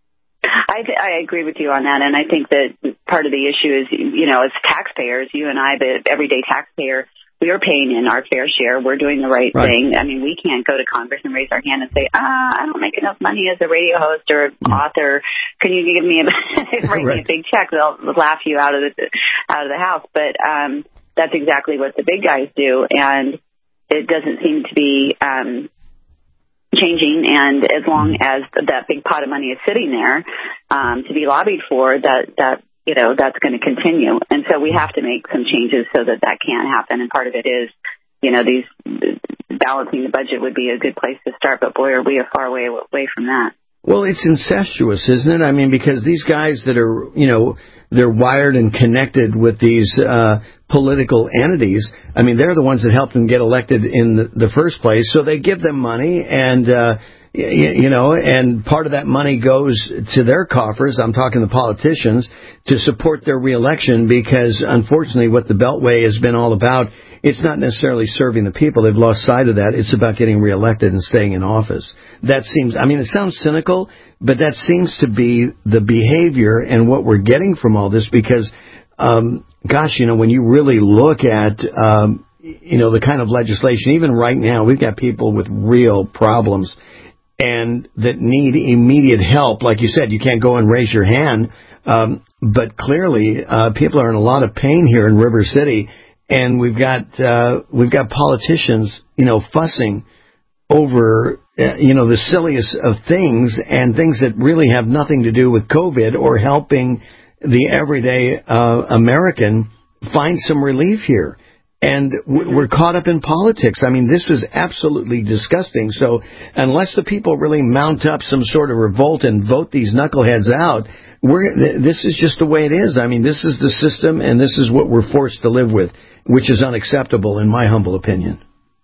I, th- I agree with you on that, and I think that part of the issue is, you know, as taxpayers, you and I, the everyday taxpayer, we are paying in our fair share. We're doing the right, right. thing. I mean, we can't go to Congress and raise our hand and say, ah, I don't make enough money as a radio host or mm. author. Can you give me a, write right. me a big check? They'll laugh you out of the out of the house. But um, that's exactly what the big guys do, and it doesn't seem to be. Um, changing, and as long as that big pot of money is sitting there um, to be lobbied for, that that you know that's going to continue. And so we have to make some changes so that that can happen. And part of it is, you know, these balancing the budget would be a good place to start. But boy, are we a far way away from that. Well, it's incestuous, isn't it? I mean, because these guys that are, you know, they're wired and connected with these uh, political entities. I mean, they're the ones that helped them get elected in the, the first place. So they give them money, and, uh, y- you know, and part of that money goes to their coffers. I'm talking the politicians, to support their reelection, because unfortunately what the Beltway has been all about, it's not necessarily serving the people. They've lost sight of that. It's about getting reelected and staying in office. That seems, I mean, it sounds cynical, but that seems to be the behavior and what we're getting from all this, because, um, gosh, you know, when you really look at, um, you know, the kind of legislation, even right now, we've got people with real problems and that need immediate help. Like you said, you can't go and raise your hand, um, but clearly uh, people are in a lot of pain here in River City. And we've got uh, we've got politicians, you know, fussing over, uh, you know, the silliest of things, and things that really have nothing to do with COVID or helping the everyday uh, American find some relief here. And we're caught up in politics. I mean, this is absolutely disgusting. So unless the people really mount up some sort of revolt and vote these knuckleheads out, we're, this is just the way it is. I mean, this is the system, and this is what we're forced to live with, which is unacceptable in my humble opinion.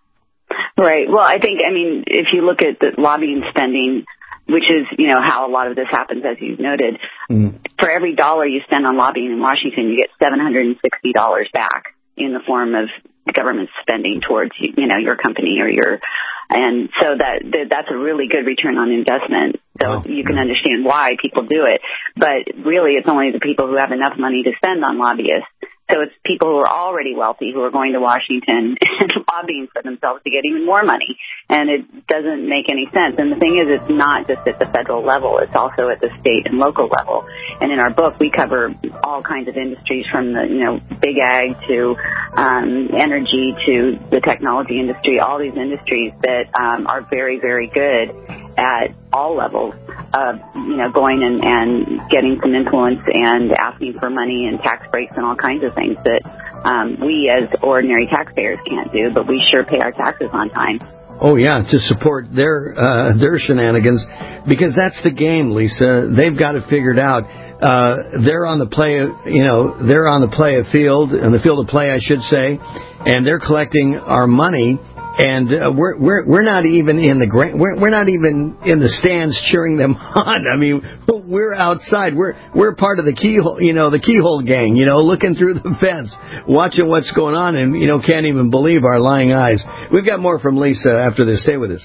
Right. Well, I think, I mean, if you look at the lobbying spending, which is, you know, how a lot of this happens, as you noted, mm. for every dollar you spend on lobbying in Washington, you get seven hundred sixty dollars back in the form of government spending towards, you know, your company or your, and so that that's a really good return on investment. So oh, you can yeah. understand why people do it. But really, it's only the people who have enough money to spend on lobbyists. So it's people who are already wealthy who are going to Washington and lobbying for themselves to get even more money. And it doesn't make any sense. And the thing is, it's not just at the federal level. It's also at the state and local level. And in our book, we cover all kinds of industries, from the, you know, big ag to um, energy to the technology industry, all these industries that um, are very, very good at all levels of, you know, going and, and getting some influence and asking for money and tax breaks and all kinds of things that um, we as ordinary taxpayers can't do, but we sure pay our taxes on time. Oh, yeah, to support their uh, their shenanigans, because that's the game, Lisa. They've got it figured out. Uh, they're on the play, you know, they're on the play of field, and the field of play, I should say, and they're collecting our money. And uh, we're we're we're not even in the gra- we're we're not even in the stands cheering them on. I mean, we're outside. We're we're part of the keyhole, you know, the keyhole gang. You know, looking through the fence, watching what's going on, and you know, can't even believe our lying eyes. We've got more from Lisa after this. Stay with us.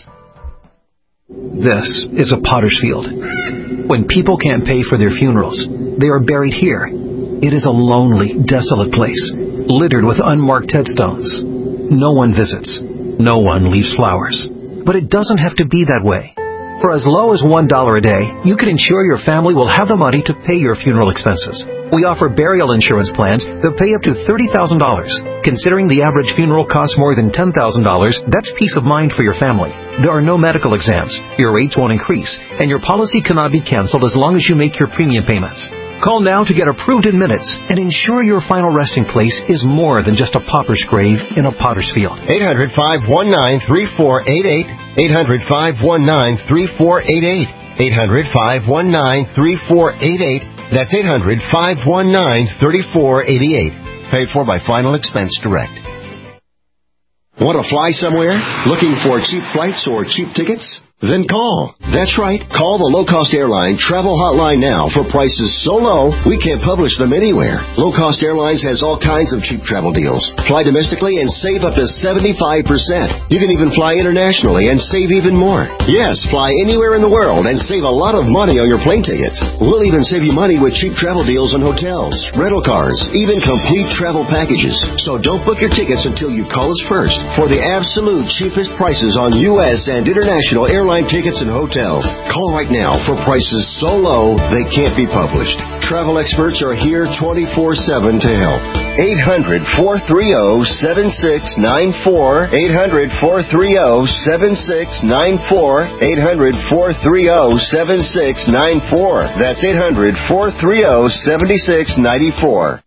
This is a potter's field. When people can't pay for their funerals, they are buried here. It is a lonely, desolate place, littered with unmarked headstones. No one visits. No one leaves flowers. But it doesn't have to be that way. For as low as one dollar a day, you can ensure your family will have the money to pay your funeral expenses. We offer burial insurance plans that pay up to thirty thousand dollars. Considering the average funeral costs more than ten thousand dollars, that's peace of mind for your family. There are no medical exams, your rates won't increase, and your policy cannot be canceled as long as you make your premium payments. Call now to get approved in minutes and ensure your final resting place is more than just a pauper's grave in a potter's field. eight hundred, five one nine, three four eight eight. eight hundred, five one nine, three four eight eight. eight hundred, five one nine, three four eight eight. That's eight hundred, five one nine, three four eight eight. Paid for by Final Expense Direct. Want to fly somewhere? Looking for cheap flights or cheap tickets? Then call. That's right. Call the low-cost airline travel hotline now for prices so low we can't publish them anywhere. Low-cost airlines has all kinds of cheap travel deals. Fly domestically and save up to seventy-five percent. You can even fly internationally and save even more. Yes, fly anywhere in the world and save a lot of money on your plane tickets. We'll even save you money with cheap travel deals on hotels, rental cars, even complete travel packages. So don't book your tickets until you call us first for the absolute cheapest prices on U S and international airlines tickets and hotels. Call right now for prices so low they can't be published. Travel experts are here twenty-four seven to help. eight hundred, four three zero, seven six nine four. eight hundred, four three zero, seven six nine four. eight hundred, four three zero, seven six nine four. That's eight hundred, four three zero, seven six nine four.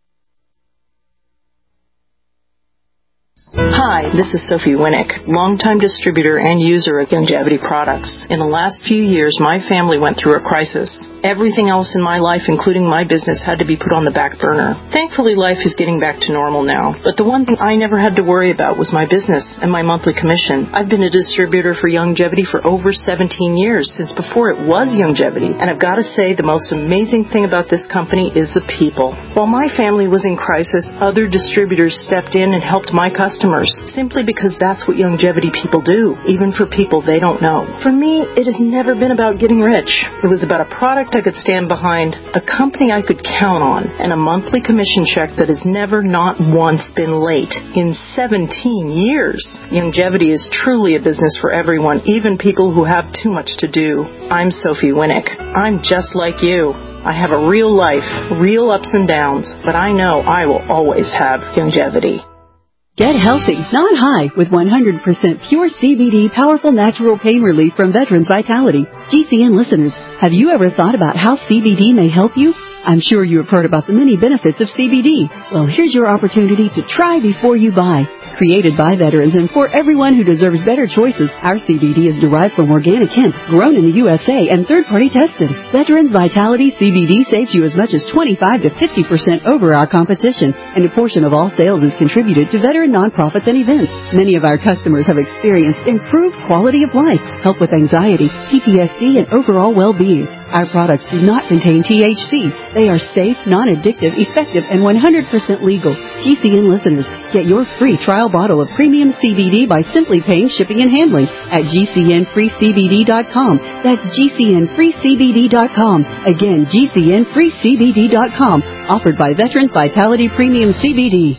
Hi, this is Sophie Winnick, longtime distributor and user of Youngevity products. In the last few years, my family went through a crisis. Everything else in my life, including my business, had to be put on the back burner. Thankfully, life is getting back to normal now. But the one thing I never had to worry about was my business and my monthly commission. I've been a distributor for Youngevity for over seventeen years, since before it was Youngevity. And I've got to say, the most amazing thing about this company is the people. While my family was in crisis, other distributors stepped in and helped my customers, simply because that's what Youngevity people do, even for people they don't know. For me, it has never been about getting rich. It was about a product I could stand behind, a company I could count on, and a monthly commission check that has never not once been late in seventeen years. Youngevity is truly a business for everyone, even people who have too much to do. I'm Sophie Winnick. I'm just like you. I have a real life, real ups and downs, but I know I will always have Youngevity. Get healthy, not high, with one hundred percent pure C B D powerful natural pain relief from Veterans Vitality. G C N listeners, have you ever thought about how C B D may help you? I'm sure you have heard about the many benefits of C B D. Well, here's your opportunity to try before you buy. Created by veterans and for everyone who deserves better choices, our C B D is derived from organic hemp, grown in the U S A and third-party tested. Veterans Vitality C B D saves you as much as twenty-five to fifty percent over our competition, and a portion of all sales is contributed to veteran nonprofits and events. Many of our customers have experienced improved quality of life, help with anxiety, P T S D, and overall well-being. Our products do not contain T H C. They are safe, non-addictive, effective, and one hundred percent legal. G C N listeners, get your free trial bottle of premium C B D by simply paying shipping and handling at G C N free C B D dot com. That's G C N free C B D dot com. Again, G C N free C B D dot com. Offered by Veterans Vitality Premium C B D.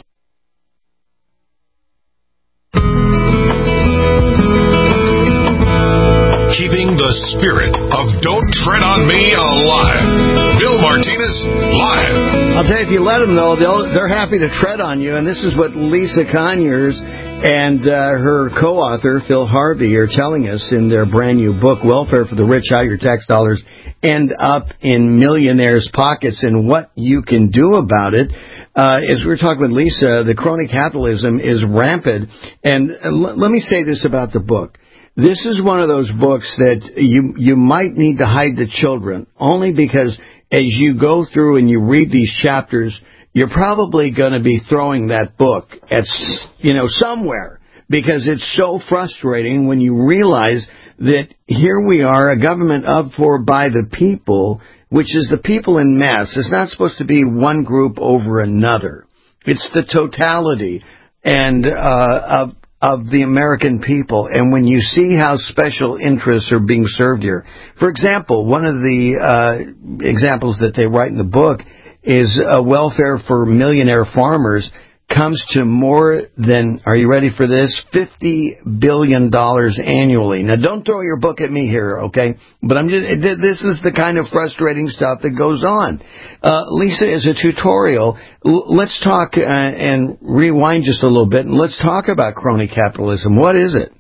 Keeping the spirit of Don't Tread on Me alive. Bill Martinez, live. I'll tell you, if you let them know, they'll, they're happy to tread on you. And this is what Lisa Conyers and uh, her co-author, Phil Harvey, are telling us in their brand new book, Welfare for the Rich, How Your Tax Dollars End Up in Millionaires' Pockets and What You Can Do About It. Uh, as we were talking with Lisa, the crony capitalism is rampant. And uh, l- let me say this about the book. This is one of those books that you you might need to hide the children, only because as you go through and you read these chapters, you're probably going to be throwing that book at, you know, somewhere, because it's so frustrating when you realize that here we are, a government of, for, by the people, which is the people in mass. It's not supposed to be one group over another. It's the totality and uh, of of the American people. And when you see how special interests are being served here, for example, one of the uh, examples that they write in the book is uh, welfare for millionaire farmers comes to more than, are you ready for this, fifty billion dollars annually. Now, don't throw your book at me here, okay? But I'm just, this is the kind of frustrating stuff that goes on. Uh, Lisa is a tutorial. L- let's talk uh, and rewind just a little bit, and let's talk about crony capitalism. What is it?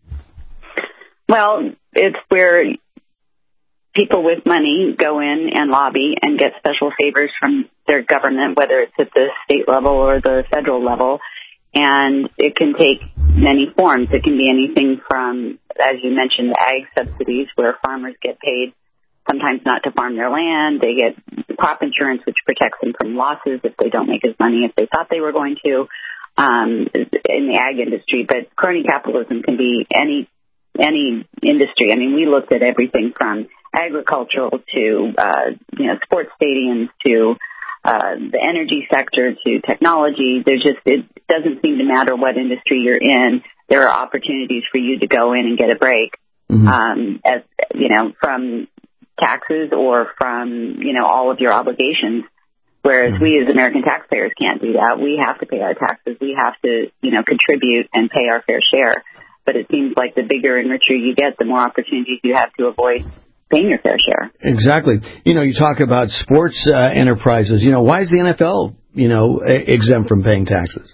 Well, it's where people with money go in and lobby and get special favors from their government, whether it's at the state level or the federal level. And it can take many forms. It can be anything from, as you mentioned, ag subsidies, where farmers get paid sometimes not to farm their land. They get crop insurance, which protects them from losses if they don't make as money as they thought they were going to um, in the ag industry. But crony capitalism can be any any industry. I mean, we looked at everything from agricultural to, uh, you know, sports stadiums to uh, the energy sector to technology. There's just, it doesn't seem to matter what industry you're in. There are opportunities for you to go in and get a break, mm-hmm. um, as, you know, from taxes or from, you know, all of your obligations. Whereas mm-hmm. we as American taxpayers can't do that. We have to pay our taxes. We have to, you know, contribute and pay our fair share. But it seems like the bigger and richer you get, the more opportunities you have to avoid paying your fair share. Exactly. You know, you talk about sports uh, enterprises. You know, why is the N F L you know, exempt from paying taxes.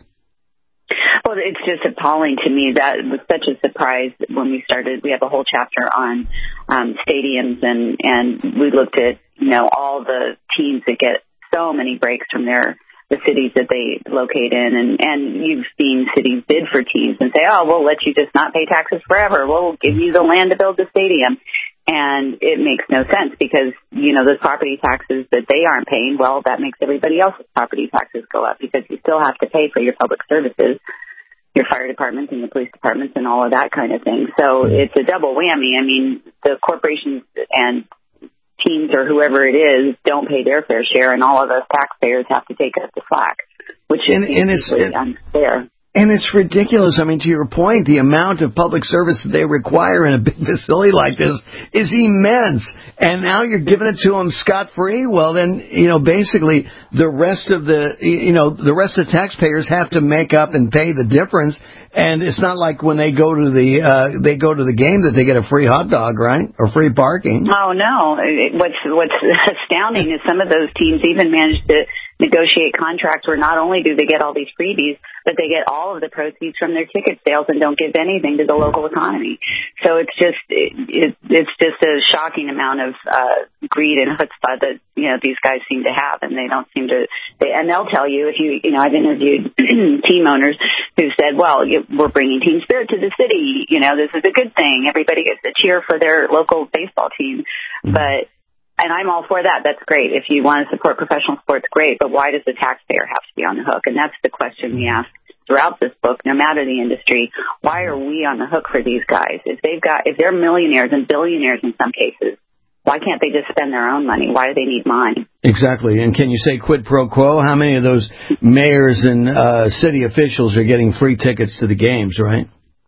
Well, it's just appalling to me. That was such a surprise when we started. We have a whole chapter on um, stadiums, and, and we looked at, you know, all the teams that get so many breaks from their the cities that they locate in. And, and you've seen cities bid for teams and say, oh, we'll let you just not pay taxes forever. We'll give you the land to build the stadium. And it makes no sense because, you know, those property taxes that they aren't paying, well, that makes everybody else's property taxes go up because you still have to pay for your public services, your fire departments and your police departments and all of that kind of thing. So it's a double whammy. I mean, the corporations and teams or whoever it is don't pay their fair share, and all of us taxpayers have to take up the slack, which is and, and it's really unfair. And it's ridiculous. I mean, to your point, the amount of public service that they require in a big facility like this is immense. And now you're giving it to them scot-free? Well, then, you know, basically the rest of the, you know, the rest of the taxpayers have to make up and pay the difference. And it's not like when they go to the, uh, they go to the game that they get a free hot dog, right? Or free parking. Oh, no. What's, what's astounding is some of those teams even managed to negotiate contracts where not only do they get all these freebies, but they get all of the proceeds from their ticket sales and don't give anything to the local economy. So it's just it, it, it's just a shocking amount of uh, greed and chutzpah that you know these guys seem to have, and they don't seem to. They, and they'll tell you if you you know I've interviewed team owners who said, well, you, we're bringing team spirit to the city. You know, this is a good thing. Everybody gets to cheer for their local baseball team, mm-hmm. but. And I'm all for that. That's great. If you want to support professional sports, great. But why does the taxpayer have to be on the hook? And that's the question we ask throughout this book, no matter the industry. Why are we on the hook for these guys? If they've got, if they're millionaires and billionaires in some cases, why can't they just spend their own money? Why do they need mine? Exactly. And can you say quid pro quo? How many of those mayors and uh, city officials are getting free tickets to the games, right?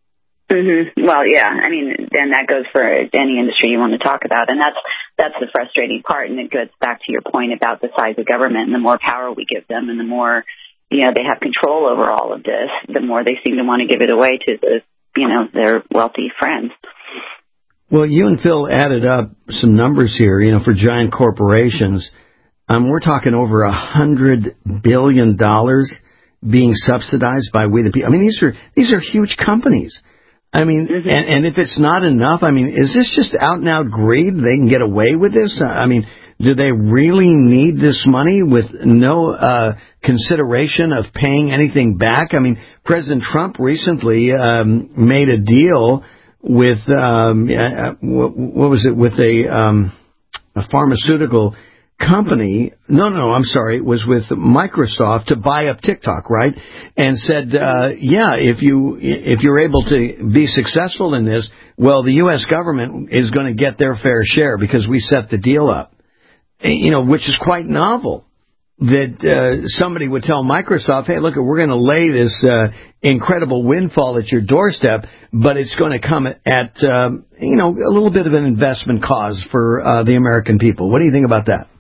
Mm-hmm. Well, yeah. I mean, and that goes for any industry you want to talk about, and that's that's the frustrating part. And it goes back to your point about the size of government, and the more power we give them, and the more you know they have control over all of this, the more they seem to want to give it away to the you know their wealthy friends. Well, you and Phil added up some numbers here. You know, for giant corporations, um, we're talking over a hundred billion dollars being subsidized by we the people. I mean, these are these are huge companies. I mean, mm-hmm. and, and if it's not enough, I mean, is this just out and out greed? They can get away with this? I mean, do they really need this money with no uh, consideration of paying anything back? I mean, President Trump recently um, made a deal with, um, uh, what, what was it, with a, um, a pharmaceutical company, no, no, I'm sorry, it was with Microsoft to buy up TikTok, right? And said, uh, yeah, if you, if you're able to be successful in this, well, the U S government is going to get their fair share because we set the deal up. You know, which is quite novel that, uh, somebody would tell Microsoft, hey, look, we're going to lay this, uh, incredible windfall at your doorstep, but it's going to come at, um, you know, a little bit of an investment cause for, uh, the American people. What do you think about that?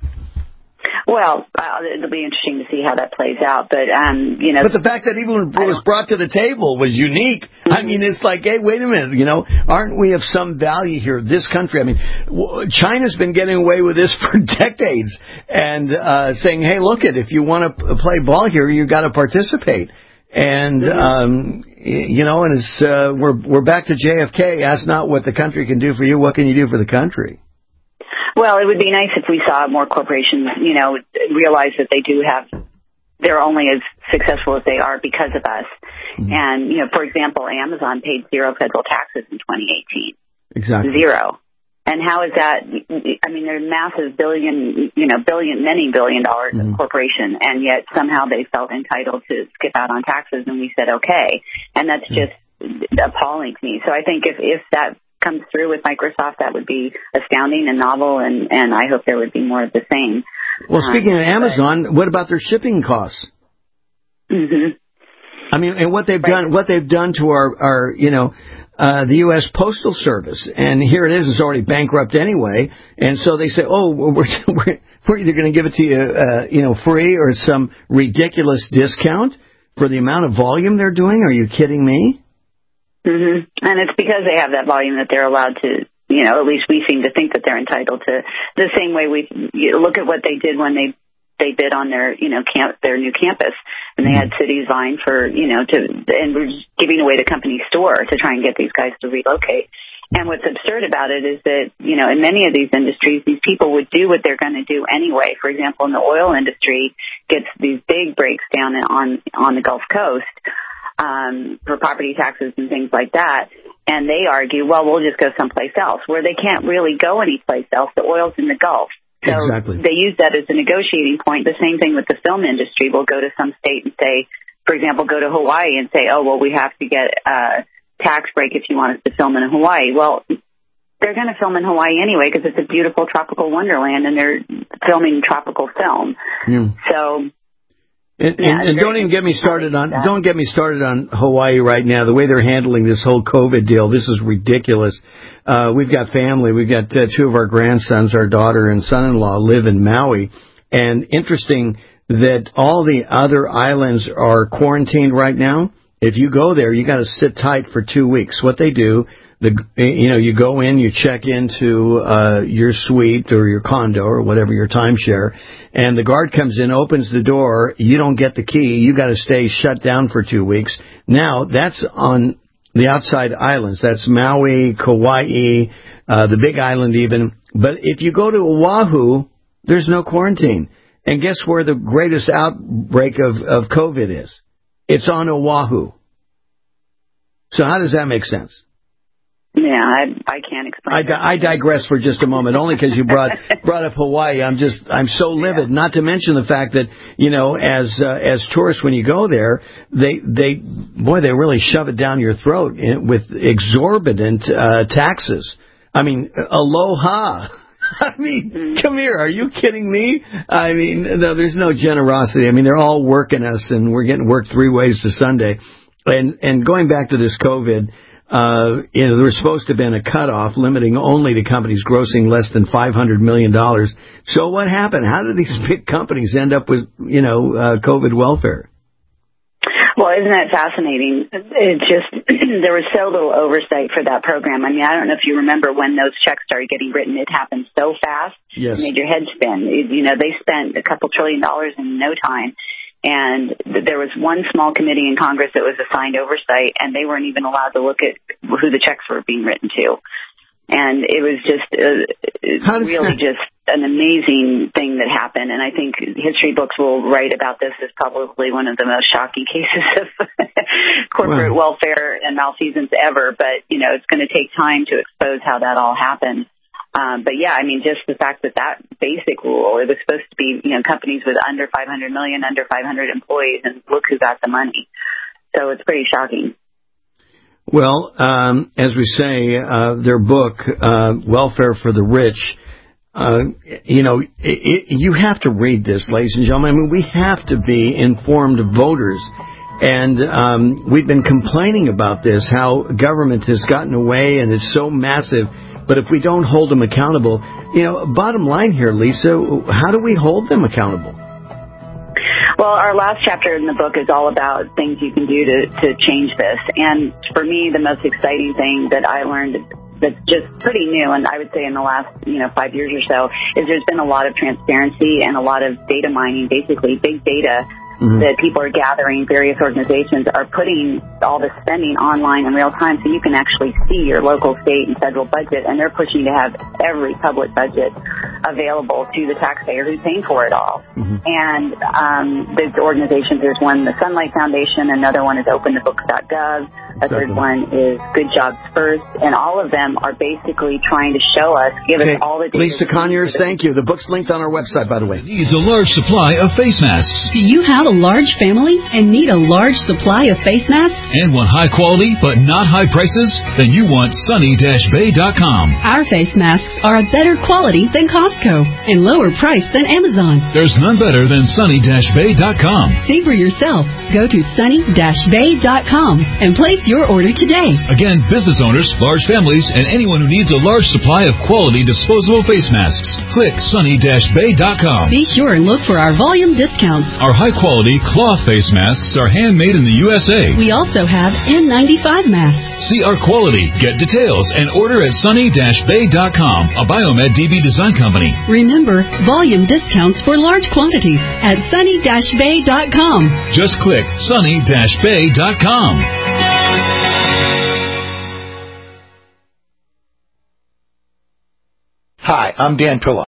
Well, uh, it'll be interesting to see how that plays out, but um, you know. But the fact that even what was brought to the table was unique. Mm-hmm. I mean, it's like, hey, wait a minute, you know, aren't we of some value here? This country, I mean, China's been getting away with this for decades, and uh, saying, hey, look it, if you want to play ball here, you got to participate. And mm-hmm. um, you know, and it's uh, we're we're back to J F K. Ask not what the country can do for you, what can you do for the country? Well, it would be nice if we saw more corporations, you know, realize that they do have, they're only as successful as they are because of us. Mm-hmm. And, you know, for example, Amazon paid zero federal taxes in twenty eighteen. Exactly. Zero. And how is that? I mean, they're massive billion, you know, billion, many billion dollar mm-hmm. corporation, and yet somehow they felt entitled to skip out on taxes, and we said okay. And that's mm-hmm. just appalling to me. So I think if, if that comes through with Microsoft, that would be astounding and novel, and, and I hope there would be more of the same. Well, speaking um, of Amazon, but, what about their shipping costs? Mm-hmm. I mean, and what they've right. done, what they've done to our, our you know, uh, the U S Postal Service, and here it is, it's already bankrupt anyway, and so they say, oh, we're we're, we're either going to give it to you, uh, you know, free or some ridiculous discount for the amount of volume they're doing. Are you kidding me? Mm-hmm. And it's because they have that volume that they're allowed to, you know, at least we seem to think that they're entitled to the same way we you look at what they did when they they bid on their, you know, camp, their new campus. And they had cities vying for, you know, to, and we're giving away the company store to try and get these guys to relocate. And what's absurd about it is that, you know, in many of these industries, these people would do what they're going to do anyway. For example, in the oil industry, gets these big breaks down on, on the Gulf Coast, um, for property taxes and things like that. And they argue, well, we'll just go someplace else, where they can't really go anyplace else. The oil's in the Gulf. So exactly. They use that as a negotiating point. The same thing with the film industry. We'll go to some state and say, for example, go to Hawaii and say, oh, well, we have to get a tax break if you want us to film in Hawaii. Well, they're going to film in Hawaii anyway because it's a beautiful tropical wonderland and they're filming tropical film. Mm. So... And, yeah, and, and don't even get me started on don't get me started on Hawaii right now. The way they're handling this whole COVID deal, this is ridiculous. Uh, we've got family. We've got uh, two of our grandsons, our daughter and son-in-law, live in Maui. And interesting that all the other islands are quarantined right now. If you go there, you got to sit tight for two weeks. What they do, the you know, you go in, you check into uh, your suite or your condo or whatever your timeshare. And the guard comes in, opens the door. You don't get the key. You got to stay shut down for two weeks. Now, that's on the outside islands. That's Maui, Kauai, uh, the Big Island even. But if you go to Oahu, there's no quarantine. And guess where the greatest outbreak of, of COVID is? It's on Oahu. So how does that make sense? Yeah, I, I can't explain. I, di- I digress for just a moment, only because you brought brought up Hawaii. I'm just I'm so livid. Yeah. Not to mention the fact that, you know, as uh, as tourists, when you go there, they they boy they really shove it down your throat in, with exorbitant uh, taxes. I mean, aloha. I mean, mm-hmm. Come here. Are you kidding me? I mean, no, there's no generosity. I mean, they're all working us, and we're getting worked three ways to Sunday. And and going back to this COVID. Uh, you know, there was supposed to have been a cutoff limiting only to companies grossing less than five hundred million dollars. So what happened? How did these big companies end up with, you know, uh, COVID welfare? Well, isn't that fascinating? It just, there was so little oversight for that program. I mean, I don't know if you remember when those checks started getting written. It happened so fast. Yes. It made your head spin. It, you know, they spent a couple trillion dollars in no time. And there was one small committee in Congress that was assigned oversight, and they weren't even allowed to look at who the checks were being written to. And it was just uh, really that... just an amazing thing that happened. And I think history books will write about this as probably one of the most shocking cases of corporate wow. welfare and malfeasance ever. But, you know, it's going to take time to expose how that all happened. Um, but yeah, I mean, just the fact that that basic rule, it was supposed to be, you know, companies with under five hundred million, under five hundred employees, and look who got the money. So it's pretty shocking. Well, um, as we say, uh, their book, uh, Welfare for the Rich, uh, you know, it, it, you have to read this, ladies and gentlemen. I mean, we have to be informed voters. And um, we've been complaining about this, how government has gotten away and is so massive. But if we don't hold them accountable, you know, bottom line here, Lisa, how do we hold them accountable? Well, our last chapter in the book is all about things you can do to, to change this. And for me, the most exciting thing that I learned that's just pretty new, and I would say in the last, you know, five years or so, is there's been a lot of transparency and a lot of data mining, basically big data. Mm-hmm. That people are gathering, various organizations are putting all the spending online in real time so you can actually see your local, state, and federal budget, and they're pushing to have every public budget available to the taxpayer who's paying for it all. Mm-hmm. And um, the organizations, there's one, the Sunlight Foundation, another one is open to books dot gov, a third one is Good Jobs First, and all of them are basically trying to show us, give okay. us all the data. Lisa Conyers, thank you. The book's linked on our website, by the way. Needs a large supply of face masks. Do you have a large family and need a large supply of face masks? And want high quality but not high prices? Then you want Sunny Bay dot com. Our face masks are a better quality than Costco and lower price than Amazon. There's none better than Sunny Bay dot com. See for yourself. Go to Sunny Bay dot com and place your order today. Again, business owners, large families, and anyone who needs a large supply of quality disposable face masks. Click Sunny Bay dot com. Be sure and look for our volume discounts. Our high-quality cloth face masks are handmade in the U S A. We also have N ninety-five masks. See our quality, get details, and order at Sunny Bay dot com, a Biomed D B design company. Bay. Remember, volume discounts for large quantities at sunny dash bay dot com. Just click sunny dash bay dot com. Hi, I'm Dan Pilla.